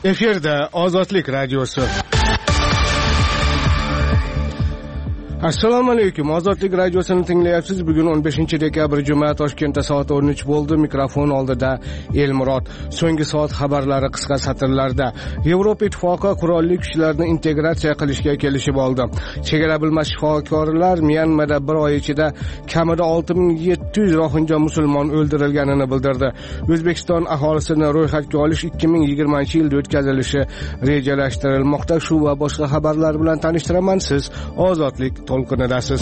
Efirda Ozodlik radiosi. Assalomu alaykum. Ozodlik radiosini tinglayapsiz. Bugun 15-dekabr juma, Toshkentda soat 13 bo'ldi. Mikrofon oldida Elmurod. So'nggi soat xabarlari qisqa satrlarda. Yevropa Ittifoqi qurolli kuchlarni integratsiya qilishga kelishib oldi. Chegara bilmas shifokorlar Myanmada bir oy ichida kamida 6700 rohinja musulmon o'ldirilganini bildirdi. O'zbekiston aholisini ro'yxatga olish 2020-yilda o'tkazilishi rejalashtirilmoqda. Shu va boshqa xabarlar bilan tanishtiraman. Siz Ozodlik to'lqinidasiz.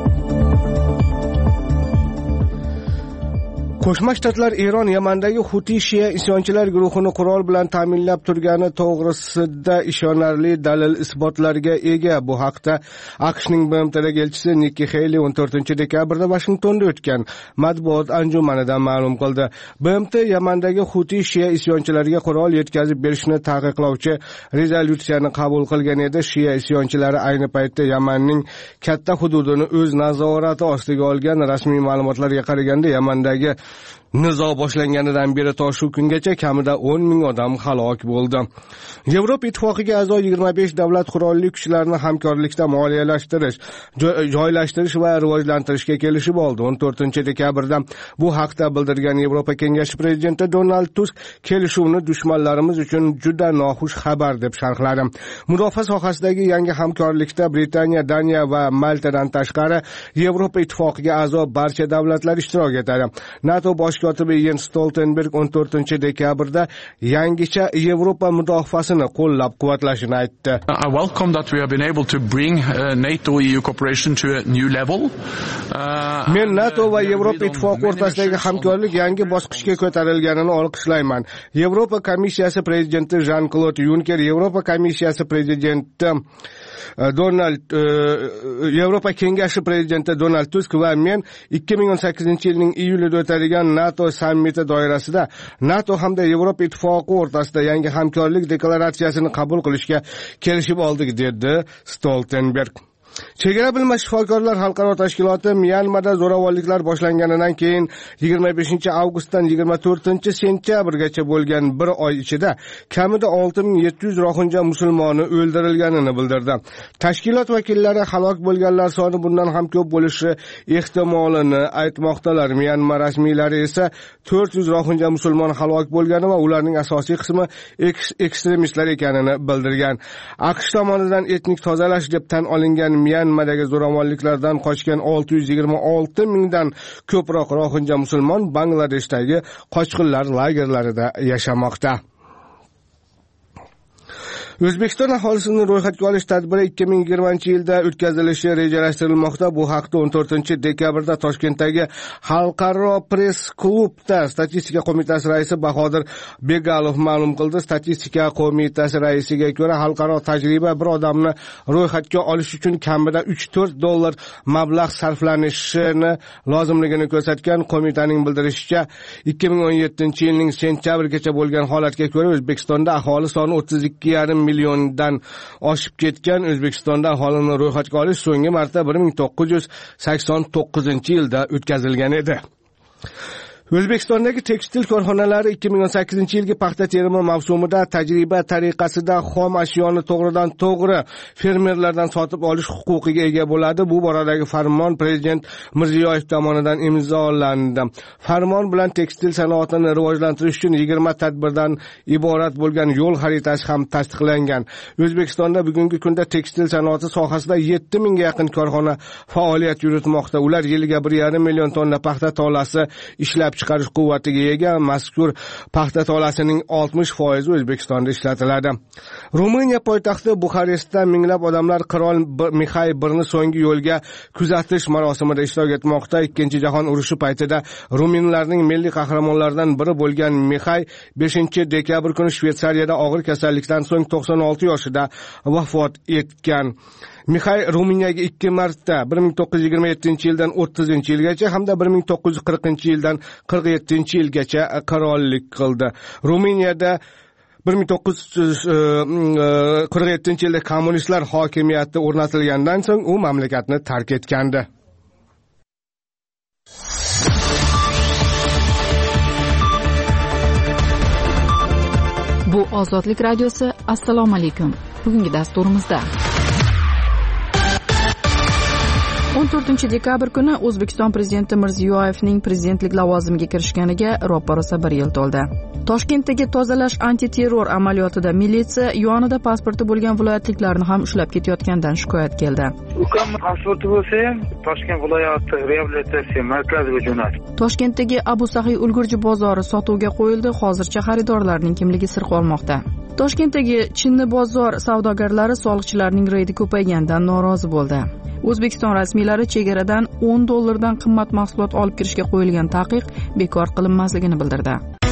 Qo'shma Shtatlar Eron Yamandagi Huti Shia isyonchilar guruhini qurol bilan ta'minlab turgani to'g'risida ishonarli dalil isbotlarga ega. Bu haqda AQShning BMTdagi elchisi Nikki Haley 14-dekabrda Washingtonda o'tgan matbuot anjumanida ma'lum qildi. BMT Yamandagi Huti Shia isyonchilariga qurol yetkazib berishni taqiqlovchi rezolyutsiyani qabul qilgan edi. Shia isyonchilari ayni paytda Yamanning katta hududini o'z nazorati ostiga olgan. Rasmiy ma'lumotlarga qaraganda Yamandagi nizo boshlanganidan beri to shu kungacha kamida 10,000 odam halok bo'ldi. Yevropa Ittifoqiga a'zo 25 davlat qurolli kuchlarni hamkorlikda moliyalashtirish, joylashtirish va rivojlantirishga kelishib oldi. 14-dekabrda bu haqda bildirgan Yevropa Kengashi prezidenti Donald Tusk kelishuvni dushmanlarimiz uchun juda noxush xabar deb sharhladi. Mudofaa sohasidagi yangi hamkorlikda Britaniya, Daniya va Maltadan tashqari Yevropa Ittifoqiga a'zo barcha davlatlar ishtirok etadi. NATO bosh kotibi Jens Stoltenberg 14-dekabrda yangicha Yevropa mudofaasini qo'llab-quvvatlashini aytdi. I welcome that we have been able to bring NATO-EU cooperation to a new level. Men NATO va Yevropa Ittifoqi o'rtasidagi hamkorlik yangi bosqichga ko'tarilganini olqishlayman. Yevropa Komissiyasi prezidenti Jean-Claude Juncker, Yevropa Komissiyasi prezidenti Yevropa Kengashi prezidenti Donald Tusk va men 2018-yilning iyulida o'tadigan NATO sammiti doirasida NATO hamda Yevropa Ittifoqi o'rtasida yangi hamkorlik deklaratsiyasini qabul qilishga kelishib oldik, dedi Stoltenberg. Chegara bilmas shifokorlar xalqaro tashkiloti Myanmada zo'ravonliklar boshlanganidan keyin 25-avgustdan 24-sentyabrgacha bo'lgan bir oy ichida kamida 6700 rohinja musulmoni o'ldirilganini bildirdi. Tashkilot vakillari halok bo'lganlar soni bundan ham ko'p bo'lishi ehtimolini aytmoqdalar. Myanmar rasmiylari esa 400 rohinja musulmon halok bo'lgani va ularning asosiy qismi ekstremistlar ekanini bildirgan. AQSh tomonidan etnik tozalash deb tan olingan Myanmadagi zo'ravonliklardan qochgan 626 mingdan ko'proq rohinja musulmon Bangladeshdagi qochqinlar lagerlarida yashamoqda. O'zbekiston aholisini ro'yxatga olish tadbiri 2020-yilda o'tkazilishi rejalashtirilmoqda. Bu haqda 14-dekabrda Toshkentdagi Xalqaro press klubda Statistika qo'mitasi raisi Bahodir Begalov ma'lum qildi. Statistika qo'mitasi raisiga ko'ra, xalqaro tajriba bir odamni ro'yxatga olish uchun kamida $3-4 mablag' sarflanishini lozimligini ko'rsatgan. Qo'mitaning bildirishicha, 2017-yilning sentyabrgacha bo'lgan holatga ko'ra O'zbekistonda aholi soni 32,5 milliondan oshib ketgan. O'zbekistonda aholini ro'yxatga olish so'nggi marta 1989-yilda o'tkazilgan edi. O'zbekistondagi tekstil korxonalari 2018-yilgi paxta terimi mavsumida tajriba tariqasida xom ashyoni to'g'ridan to'g'ri fermerlardan sotib olish huquqiga ega bo'ladi. Bu boradagi farmon Prezident Mirziyoyev tomonidan imzolandi. Farmon bilan tekstil sanoatini rivojlantirish uchun 20 tadbirdan iborat bo'lgan yo'l xaritasi ham tasdiqlangan. O'zbekistonda bugungi kunda tekstil sanoati sohasida 7000 ga yaqin korxona faoliyat yuritmoqda. Ular yiliga 1,5 million tonna paxta tolasi ishlab chiqarish quvvatiga ega. Mazkur paxta tolasining 60% O'zbekistonda ishlatiladi. Ruminiya poytaxti Buxarestda minglab odamlar qirol Mixay Ini so'nggi yo'lga kuzatish marosimida ishtirok etmoqda. Ikkinchi jahon urushi paytida ruminlarning milliy qahramonlaridan biri bo'lgan Mixay 5-dekabr kuni Shveysariyada og'ir kasallikdan so'ng 96 yoshida vafot etgan. Mixay Ruminiyaga 2 marta 1927-yildan 30-yilgacha hamda 1940-yildan 47-yilgacha qirollik qildi. Ruminiyada 1947-yilda kommunistlar hokimiyati o'rnatilgandan so'ng u mamlakatni tark etgandi. Bu Ozodlik radiosi. Assalomu alaykum. Bugungi dasturimizda 14 dekabr kuni O'zbekiston prezidenti Mirziyoyevning prezidentlik lavozimiga kirishganiga ro'para 1 yil to'ldi. Toshkentdagi tozalash antiterror amaliyotida militsiya yonida pasporti bo'lgan viloyatliklarni ham ushlab ketayotgandan shikoyat keldi. Ukam pasporti bo'lsa ham Toshkent viloyati reabilitatsiya markaziga jo'natdi. Toshkentdagi Abu Sahiy ulgurji bozori sotuvga qo'yildi. Hozircha xaridorlarning kimligi sir qolmoqda. Toshkentdagi Chinni bozor savdogarlari soliqchilarning reydi ko'payganidan norozi bo'ldi. O'zbekiston rasmiylari chegaradan $10 qimmat mahsulot olib kirishga qo'yilgan taqiq bekor qilinmasligini bildirdi.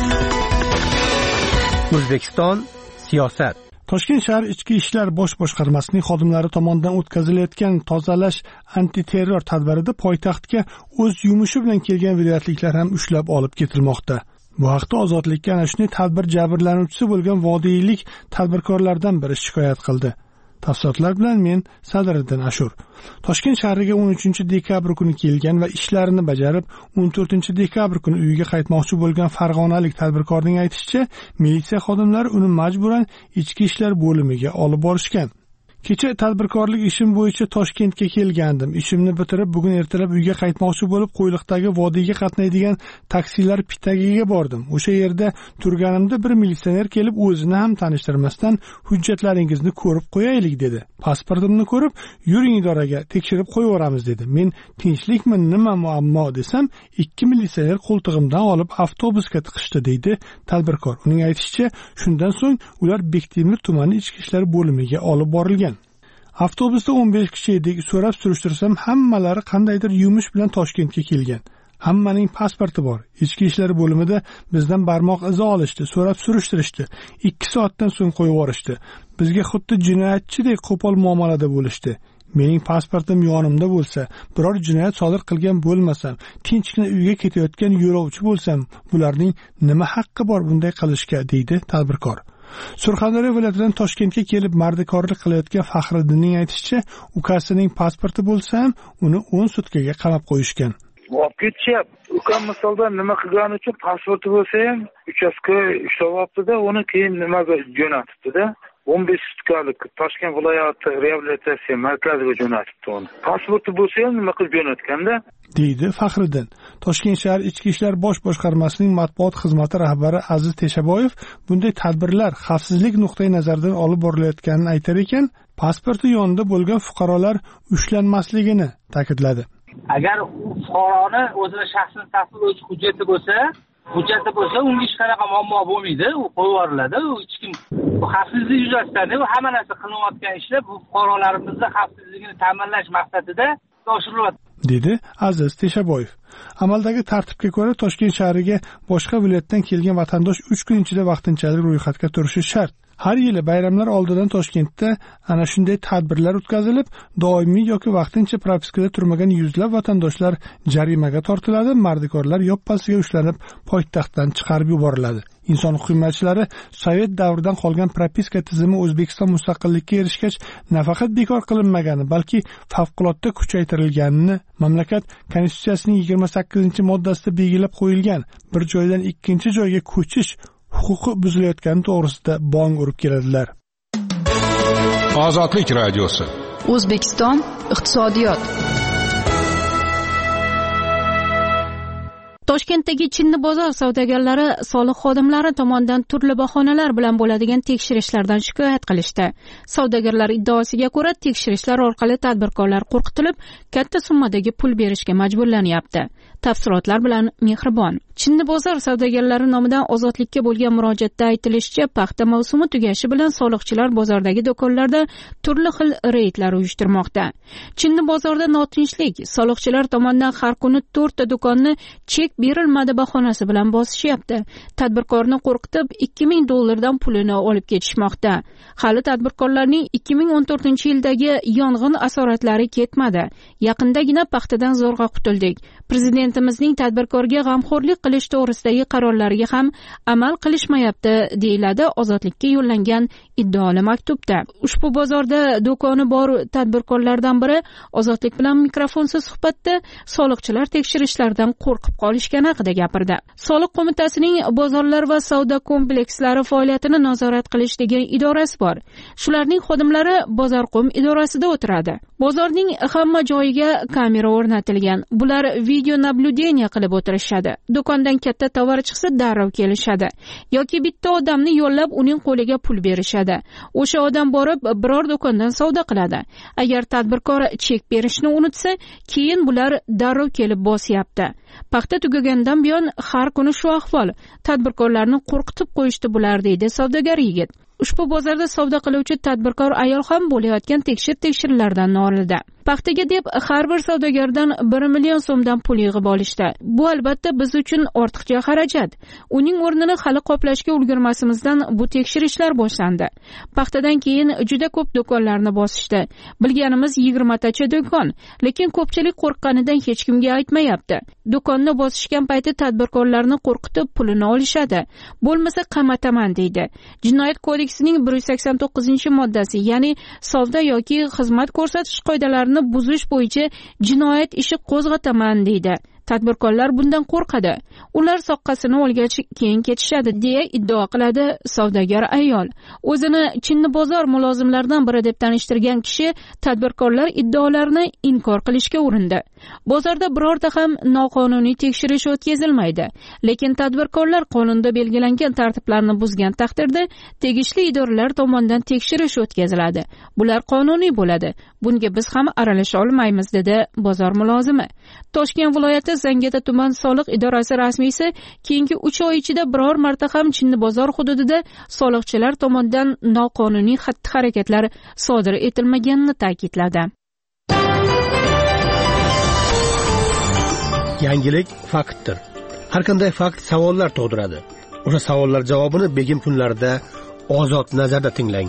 O'zbekiston siyosat. Toshkent shahar ichki ishlar bosh boshqarmasining xodimlari tomonidan o'tkazilayotgan tozalash antiterror tadbirida poytaxtga o'z yumushi bilan kelgan viloyatliklar ham ushlab olib ketilmoqda. Bu haqda Ozodlikka ana shunday tadbir jabrlanuvchisi bo'lgan vodiylik tadbirkorlardan biri shikoyat qildi. Tafsilotlar bilan men Sadriddin Ashur. Toshkent shahriga 13 dekabr kuni kelgan va ishlarini bajarib 14 dekabr kuni uyiga qaytmoqchi bo'lgan farg'onalik tadbirkorning aytishicha, militsiya xodimlari uni majburan ichki ishlar bo'limiga olib borishgan. Kecha tadbirkorlik ishim bo'yicha Toshkentga kelgandim. Ishimni bitirib bugun ertalab uyga qaytmoqchi bo'lib Qo'yliqdagi vodiyga qatnaydigan taksilar pitagiga bordim. O'sha yerda turganimda bir militsioner kelib o'zini ham tanishtirmasdan hujjatlaringizni ko'rib qo'yaylik dedi. Pasportimni ko'rib, yuring idoraga tekshirib qo'yaveramiz dedi. Men tinchlikmi, nima muammo desam, 2 militsioner qo'ltig'imdan olib avtobusga tiqishdi deydi tadbirkor. Uning aytishicha, shundan so'ng ular Bektemir tumani ichki ishlar bo'limiga olib borilgan. Avtobusda 15 kishi edik. So'rab surishtirsam, hammalari qandaydir yumush bilan Toshkentga kelgan. Hammaning pasporti bor. Ichki ishlar bo'limida bizdan barmoq izi olishdi, so'rab surishtirishdi. 2 soatdan so'ng qo'yib yuborishdi. Bizga xuddi jinoyatchidek qo'pol muomalada bo'lishdi. Mening pasportim yonimda bo'lsa, biror jinoyat sodir qilgan bo'lmasam, tinchgina uyga ketayotgan yo'lovchi bo'lsam, bularning nima haqqi bor bunday qilishga, deydi tadbirkor. Surxondaryo viloyatidan Toshkentga kelib mardikorlik qilayotgan Faxriddinning aytishicha, ukasining pasporti bo'lsa ham uni 10 sutkaga qamab qo'yishgan. Olib ketishyapti. Ukam misolda nima qilgani uchun pasporti bo'lsa ham uchastka ushlab olibdi-da, uni keyin nimaga jo'natibdi-da. 15 sutkalik Toshkent viloyati reabilitatsiya markaziga jo'natibdi uni. Pasporti bo'lsa ham nima qilib jo'natganda, deydi Faxriddin. Toshkent shahar ichki ishlar bosh boshqarmasining matbuot xizmati rahbari Aziz Teshaboyev bunday tadbirlar xavfsizlik nuqtai nazaridan olib borilayotganini aytar ekan, pasporti yonida bo'lgan fuqarolar ushlanmasligini ta'kidladi. Agar fuqaroni o'zini shaxsini tasdiqlovchi hujjati bo'lsa, unga hech qanaqa muammo bo'lmaydi, u qo'yib yuboriladi. U hech kim bu xavfsizlik yuzasidan u hamma narsa qilinayotgan ishlar bu fuqarolarimizni xavfsizligini ta'minlash maqsadida oshiriladi, dedi Aziz Teshaboyev. Amaldagi tartibga ko'ra Toshkent shahriga boshqa viloyatdan kelgan vatandosh 3 kun ichida vaqtinchalik ro'yxatga turishi shart. Har yili bayramlar oldidan Toshkentda ana shunday tadbirlar o'tkazilib, doimiy yoki vaqtincha propiskada turmagan yuzlab vatandoshlar jarimaga tortiladi, mardikorlar yoppasiga ushlanib, poytaxtdan chiqarib yuboriladi. Inson huquq himoyachilari Sovet davridan qolgan propiska tizimi O'zbekiston mustaqillikka erishgach nafaqat bekor qilinmagani, balki favqulodda kuchaytirilganini, mamlakat konstitutsiyasining 28-moddasida belgilab qo'yilgan bir joydan ikkinchi joyga ko'chish huquqi buzilayotgani to'g'risida bong urib keladilar. Ozodlik radiosi. O'zbekiston iqtisodiyot. Toshkentdagi Chinni bozor savdogarlari soliq xodimlari tomonidan turli bahonalar bilan bo'ladigan tekshirishlardan shikoyat qilishdi. Savdogarlar iddaosiga ko'ra, tekshirishlar orqali tadbirkorlar qo'rqitilib, katta summadagi pul berishga majburlanyapti. Tafsilotlar bilan Mehribon. Chinni bozor savdogarlari nomidan Ozodlikka bo'lgan murojaatda aytilishicha, paxta mavsumi tugashi bilan soliqchilar bozordagi do'konlarda turli xil reydlar uyushtirmoqda. Chinni bozorda notinchlik, soliqchilar tomonidan har kuni 4 ta do'konni chek berilmadi bahonasi bilan bosishyapti. Tadbirkorni qo'rqitib $2000 dan pulini olib ketishmoqda. Hali tadbirkorlarning 2014-yildagi yong'in asoratlari ketmadi. Yaqindagina paxtadan zo'rg'a qutuldik. Prezidentimizning tadbirkorga g'amxo'rlik qilish to'g'risidagi qarorlariga ham amal qilishmayapti, deyiladi Ozodlikka yo'llangan iddaoli maktubda. Ushbu bozorda do'koni bor tadbirkorlardan biri Ozodlik bilan mikrofonsiz suhbatda soliqchilar tekshirishlardan qo'rqib qolishgani haqida gapirdi. Soliq qo'mitasining bozorlar va savdo komplekslari faoliyatini nazorat qilish degan idorasi bor. Shularning xodimlari Bozorqo'm idorasida o'tiradi. Bozorning hamma joyiga kamera o'rnatilgan. Bular video nabludeniya qilib o'tirishadi. Do'kondan katta tovar chiqsa darrov kelishadi. Yoki bitta odamni yo'llab uning qo'liga pul berishadi. O'sha odam borib biror do'kondan savdo qiladi. Agar tadbirkor chek berishni unutsa, keyin bular darrov kelib bosyapti. Paxta tugagandan buyon har kuni shu ahvol. Tadbirkorlarni qo'rqitib qo'yishdi bular, deydi savdogar yigit. Ushbu bozorda savdo qiluvchi tadbirkor ayol ham bo'layotgan tekshirilardan norildi. Paxtaga deb har bir savdogardan 1 million so'mdan pul yig'ib olishdi. Bu albatta biz uchun ortiqcha xarajat. Uning o'rnini hali qoplashga ulgurmasimizdan bu tekshirishlar boshlandi. Paxtadan keyin juda ko'p do'konlarni bosishdi. Bilganimiz 20 tacha do'kon, lekin ko'pchilik qo'rqqanidan hech kimga aytmayapti. Do'konni bosishgan payti tadbirkorlarni qo'rqitib pulini olishadi. Bo'lmasa qamataman deydi. Jinoyat kodeksining 189-moddasi, ya'ni savdo yoki xizmat ko'rsatish qoidalarini buzish bo'yicha jinoyat ishi qo'zg'ataman deydi. Tadbirkorlar bundan qo'rqadi. Ular soqqasini olgach keyin ketishadi, deya iddao qiladi savdogar ayol. O'zini Chinni bozor mulozimlaridan biri deb tanishtirgan kishi tadbirkorlar iddaolarini inkor qilishga urindi. Bozorda birorta ham noqonuniy tekshirish o'tkazilmaydi, lekin tadbirkorlar qonunda belgilangan tartiblarni buzgan taqdirda tegishli idoralar tomonidan tekshirish o'tkaziladi. Bular qonuniy bo'ladi. Bunga biz ham aralasha olmaymiz, dedi bozor mulozimi. Toshkent viloyati Zangata tuman soliq idorasi rasmiysi keyingi 3 oy ichida biror marta ham Chinni bozor hududida soliqchilar tomonidan noqonuniy xatti-harakatlar sodir etilmaganini ta'kidladi. Yangilik faktdir. Har qanday fakt savollar tug'diradi. O'sha savollar javobini begim kunlarida Ozod nazarda tinglang.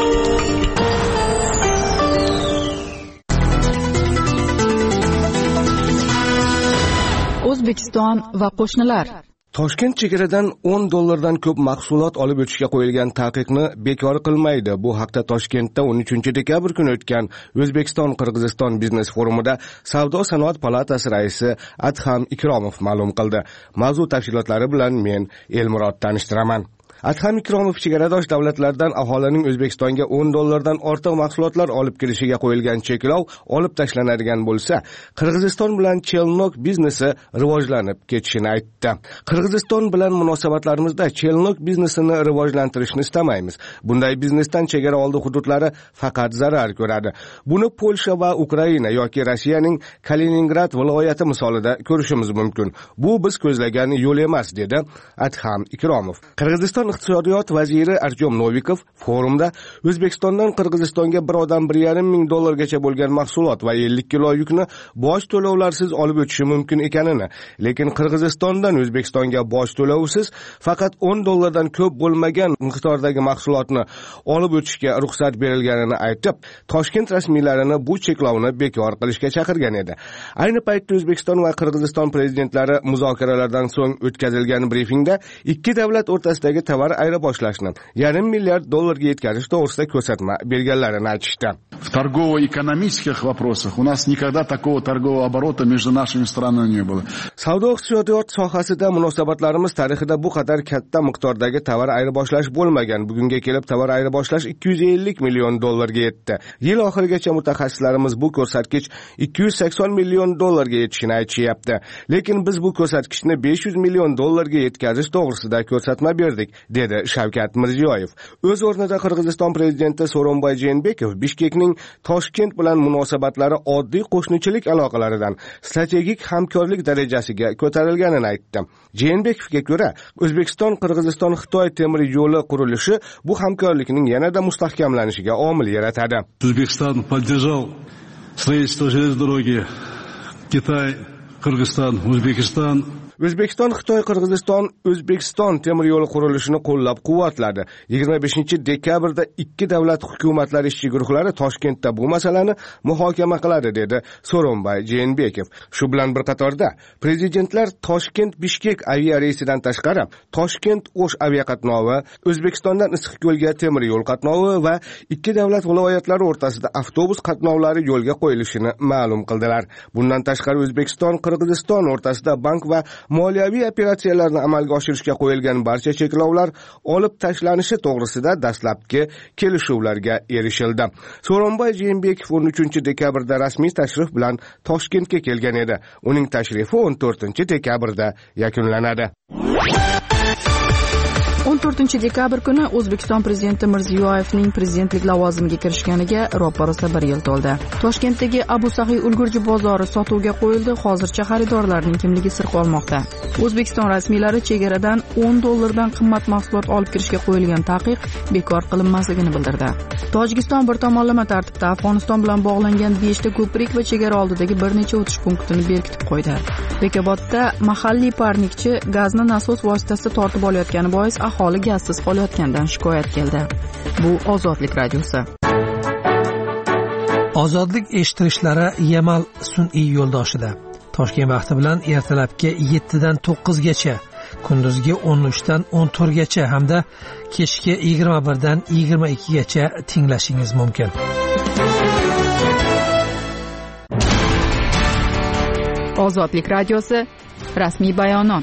O'zbekiston va qo'shnilar. Toshkent chegaradan $10 ko'p mahsulot olib o'tishga qo'yilgan taqiqni bekor qilmaydi. Bu haqda Toshkentda 13-dekabr kuni o'tgan O'zbekiston-Qirg'iziston biznes forumida Savdo sanoat palatasi raisi Adham Ikromov ma'lum qildi. Mavzu tafsilotlari bilan men Elmurod tanishtiraman. Adham Ikromov chegaradosh davlatlardan aholining O'zbekistonga $10 ortiq mahsulotlar olib kelishiga qo'yilgan cheklov olib tashlanadigan bo'lsa, Qirg'iziston bilan chelnok biznesi rivojlanib ketishini aytdi. Qirg'iziston bilan munosabatlarimizda chelnok biznesini rivojlantirishni istamaymiz. Bunday biznesdan chegara oldi hududlari faqat zarar ko'radi. Buni Polsha va Ukraina yoki Rossiyaning Kaliningrad viloyati misolida ko'rishimiz mumkin. Bu biz ko'zlagan yo'l emas, dedi Adham Ikromov. Qirg'iziston iqtisodiyot vaziri Artyom Novikov forumda O'zbekistondan Qirg'izistonga bir odam $1,5 gacha bo'lgan mahsulot va 50 kilo yukni boj to'lovlarsiz olib o'tishi mumkin ekanini, lekin Qirg'izistondan O'zbekistonga boj to'lovsiz faqat $10 ko'p bo'lmagan miqdordagi mahsulotni olib o'tishga ruxsat berilganini aytib, Toshkent rasmiylarini bu cheklovni bekor qilishga chaqirgan edi. Ayni paytda O'zbekiston va Qirg'iziston prezidentlari muzokaralardan so'ng o'tkazilgan brifingda ikki davlat o'rtasidagi tovar ayirboshlashni $1,5 milliard yetkazish to'g'risida ko'rsatma berganlarini aytishdi. В торгово-экономических вопросах у нас никогда такого торгового оборота между нашими странами не было. Savdo iqtisodiyot sohasida munosabatlarimiz tarixida bu qadar katta miqdordagi tovar ayirboshlash bo'lmagan. Bugunga kelib tovar ayirboshlash $250 million ga yetdi. Yil oxirigacha mutaxassislarimiz bu ko'rsatkich $280 million ga yetishini aytishyapti. Lekin biz bu ko'rsatkichni $500 million ga yetkazish to'g'risida ko'rsatma berdik, dedi Shavkat Mirziyoyev. O'z o'rnida Qirg'iziston prezidenti So'ronbay Jeenbekov Bishkekning Toshkent bilan munosabatlari oddiy qo'shnichilik aloqalaridan strategik hamkorlik darajasiga ko'tarilganini aytdi. Jeenbekovga ko'ra, O'zbekiston-Qirg'iziston-Xitoy temir yo'li qurilishi bu hamkorlikning yanada mustahkamlanishiga omil yaratadi. O'zbekiston поддержал строительство железной дороги. Китай Qirg'iziston, O'zbekiston. O'zbekiston, Xitoy, Qirg'iziston, O'zbekiston temir yo'l qurilishini qo'llab-quvvatladi. 25-dekabrda ikki davlat hukumatlari ishchi guruhlari Toshkentda bu masalani muhokama qiladi, dedi So'ronbay Jeenbekov. Shu bilan bir qatorda prezidentlar Toshkent-Bishkek aviareysidan tashqari Toshkent-O'sh aviaqatnovi, O'zbekistondan Issiqko'lga temir yo'l qatnovi va ikki davlat viloyatlari o'rtasida avtobus qatnovlari yo'lga qo'yilishini ma'lum qildilar. Bundan tashqari O'zbekiston, Qirg'iziston o'rtasida bank va moliyaviy operatsiyalarni amalga oshirishga qo'yilgan barcha cheklovlar olib tashlanishi to'g'risida dastlabki kelishuvlarga erishildi. So'ronbay Jeenbekov 13-dekabrda rasmiy tashrif bilan Toshkentga kelgan edi. Uning tashrifi 14-dekabrda yakunlanadi. 14-dekabr kuni O'zbekiston prezidenti Mirziyoyevning prezidentlik lavozimiga kirishganiga ro'parasa 1 yil to'ldi. Toshkentdagi Abu Sahiy ulgurji bozori sotuvga qo'yildi. Hozircha xaridorlarning kimligi sir qolmoqda. O'zbekiston rasmiylari chegaradan $10 qimmat mahsulot olib kirishga qo'yilgan taqiq bekor qilinmasligini bildirdi. Tojikiston bir tomonlama tartibda Afg'oniston bilan bog'langan 5 ta ko'prik va chegara oldidagi bir necha o'tish punktini berkitib qo'ydi. Bekobodda mahalliy parnikchi gazni nasos vositasida tortib olayotgani bois aholi gazsiz qolayotgandan shikoyat keldi. Bu Ozodlik radiosi. Ozodlik eshittirishlari Yamal sun'iy yo'ldoshida. Toshkent vaqti bilan ertalabki 7 dan 9 gacha, kunduzgi 13 dan 14 gacha hamda kechki 21 dan 22 gacha tinglashingiz mumkin. Ozodlik radiosi rasmiy bayonot.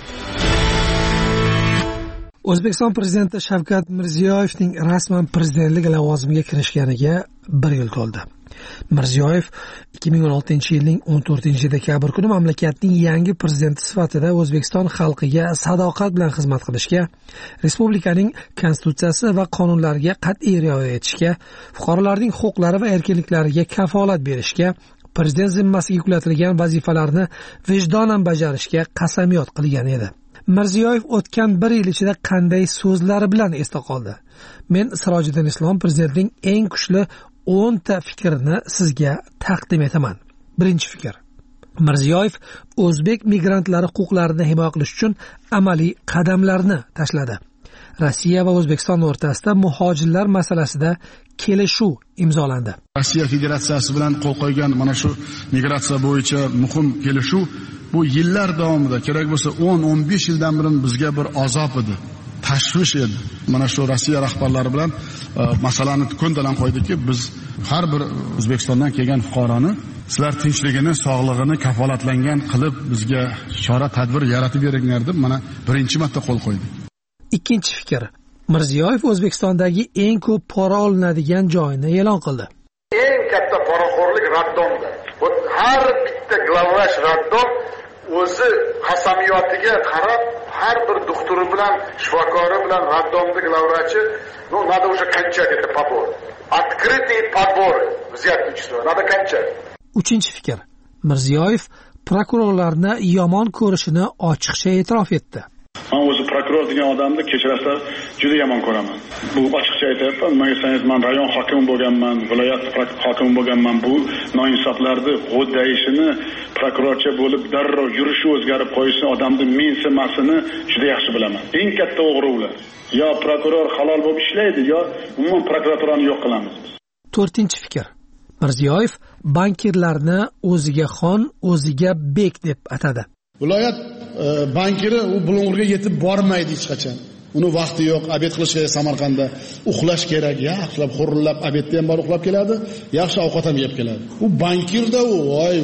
O'zbekiston prezidenti Shavkat Mirziyoyevning rasman prezidentlik lavozimiga kirishganiga 1 yil to'ldi. Mirziyoyev 2016-yilning 14-dekabr kuni mamlakatning yangi prezidenti sifatida O'zbekiston xalqiga sadoqat bilan xizmat qilishga, respublikaning konstitutsiyasi va qonunlariga qat'iy rioya etishga, fuqarolarning huquqlari va erkinliklariga kafolat berishga, prezident zimmasiga yuklatilgan vazifalarni vijdonan bajarishga qasamyod qilgan edi. Mirziyoyev o'tgan 1 yil ichida qanday so'zlari bilan esda qoldi? Men Sirojiddin Islom prezidentning eng kuchli 10 ta fikrini sizga taqdim etaman. Birinchi fikr. Mirziyoyev o'zbek migrantlari huquqlarini himoya qilish uchun amaliy qadamlarni tashladi. Rossiya va O'zbekiston o'rtasida muhojirlar masalasida kelishuv imzolandi. Rossiya Federatsiyasi bilan qo'l qo'ygan mana shu migratsiya bo'yicha muhim kelishuv bu yillar davomida kerak bo'lsa 10-15 yildan beri bizga bir azob edi, tashvish edi. Mana shu Rossiya rahbarlari bilan masalani ko'ndalang qo'ydiki, biz har bir O'zbekistondan kelgan fuqaroni sizlar tinchligini, sog'lig'ini kafolatlangan qilib bizga chora tadbir yaratib beringlar deb mana birinchi marta qo'l qo'ydi. Ikkinchi fikr. Mirziyoyev O'zbekistondagi eng ko'p pora olinadigan joyini e'lon qildi. Eng katta poraxo'rlik raddomda. Bu har bitta glavvrach raddom o'zi qasamiyotiga qarab har bir doktori bilan, shifokori bilan raddomda glavvrachi, ну надо уже кончать это подбор. Открытый подбор взятничества, надо кончать. Uchinchi fikr. Mirziyoyev prokurorlarni yomon ko'rishini ochiqcha e'tirof etdi. Men o'zi prokuror degan odamni kechirasizlar, juda yomon ko'raman. Bu ochiqcha aytayapman. Menga men rayon hokimi bo'lganman, viloyat hokimi bo'lganman. Bu noinsoflarni g'o'ddayishini, prokurorcha bo'lib darrov yurishi o'zgarib qo'yishi, odamni mensimasini juda yaxshi bilaman. Eng katta o'g'ri ular. Yo prokuror halol bo'lib ishlaydi, yo umuman prokuraturani yo'q qilamiz. To'rtinchi fikr. Mirziyoyev bankirlarni o'ziga xon, o'ziga bek deb atadi. Viloyat bankiri u Bulung'urga yetib bormaydi hech qachon. Uni vaqti yo'q, obed qilishga Samarqandda uxlash kerak, yaxshilab xurillab obedda ham bor uxlab keladi, yaxshi ovqat ham yeb keladi. U bankirda u, voy.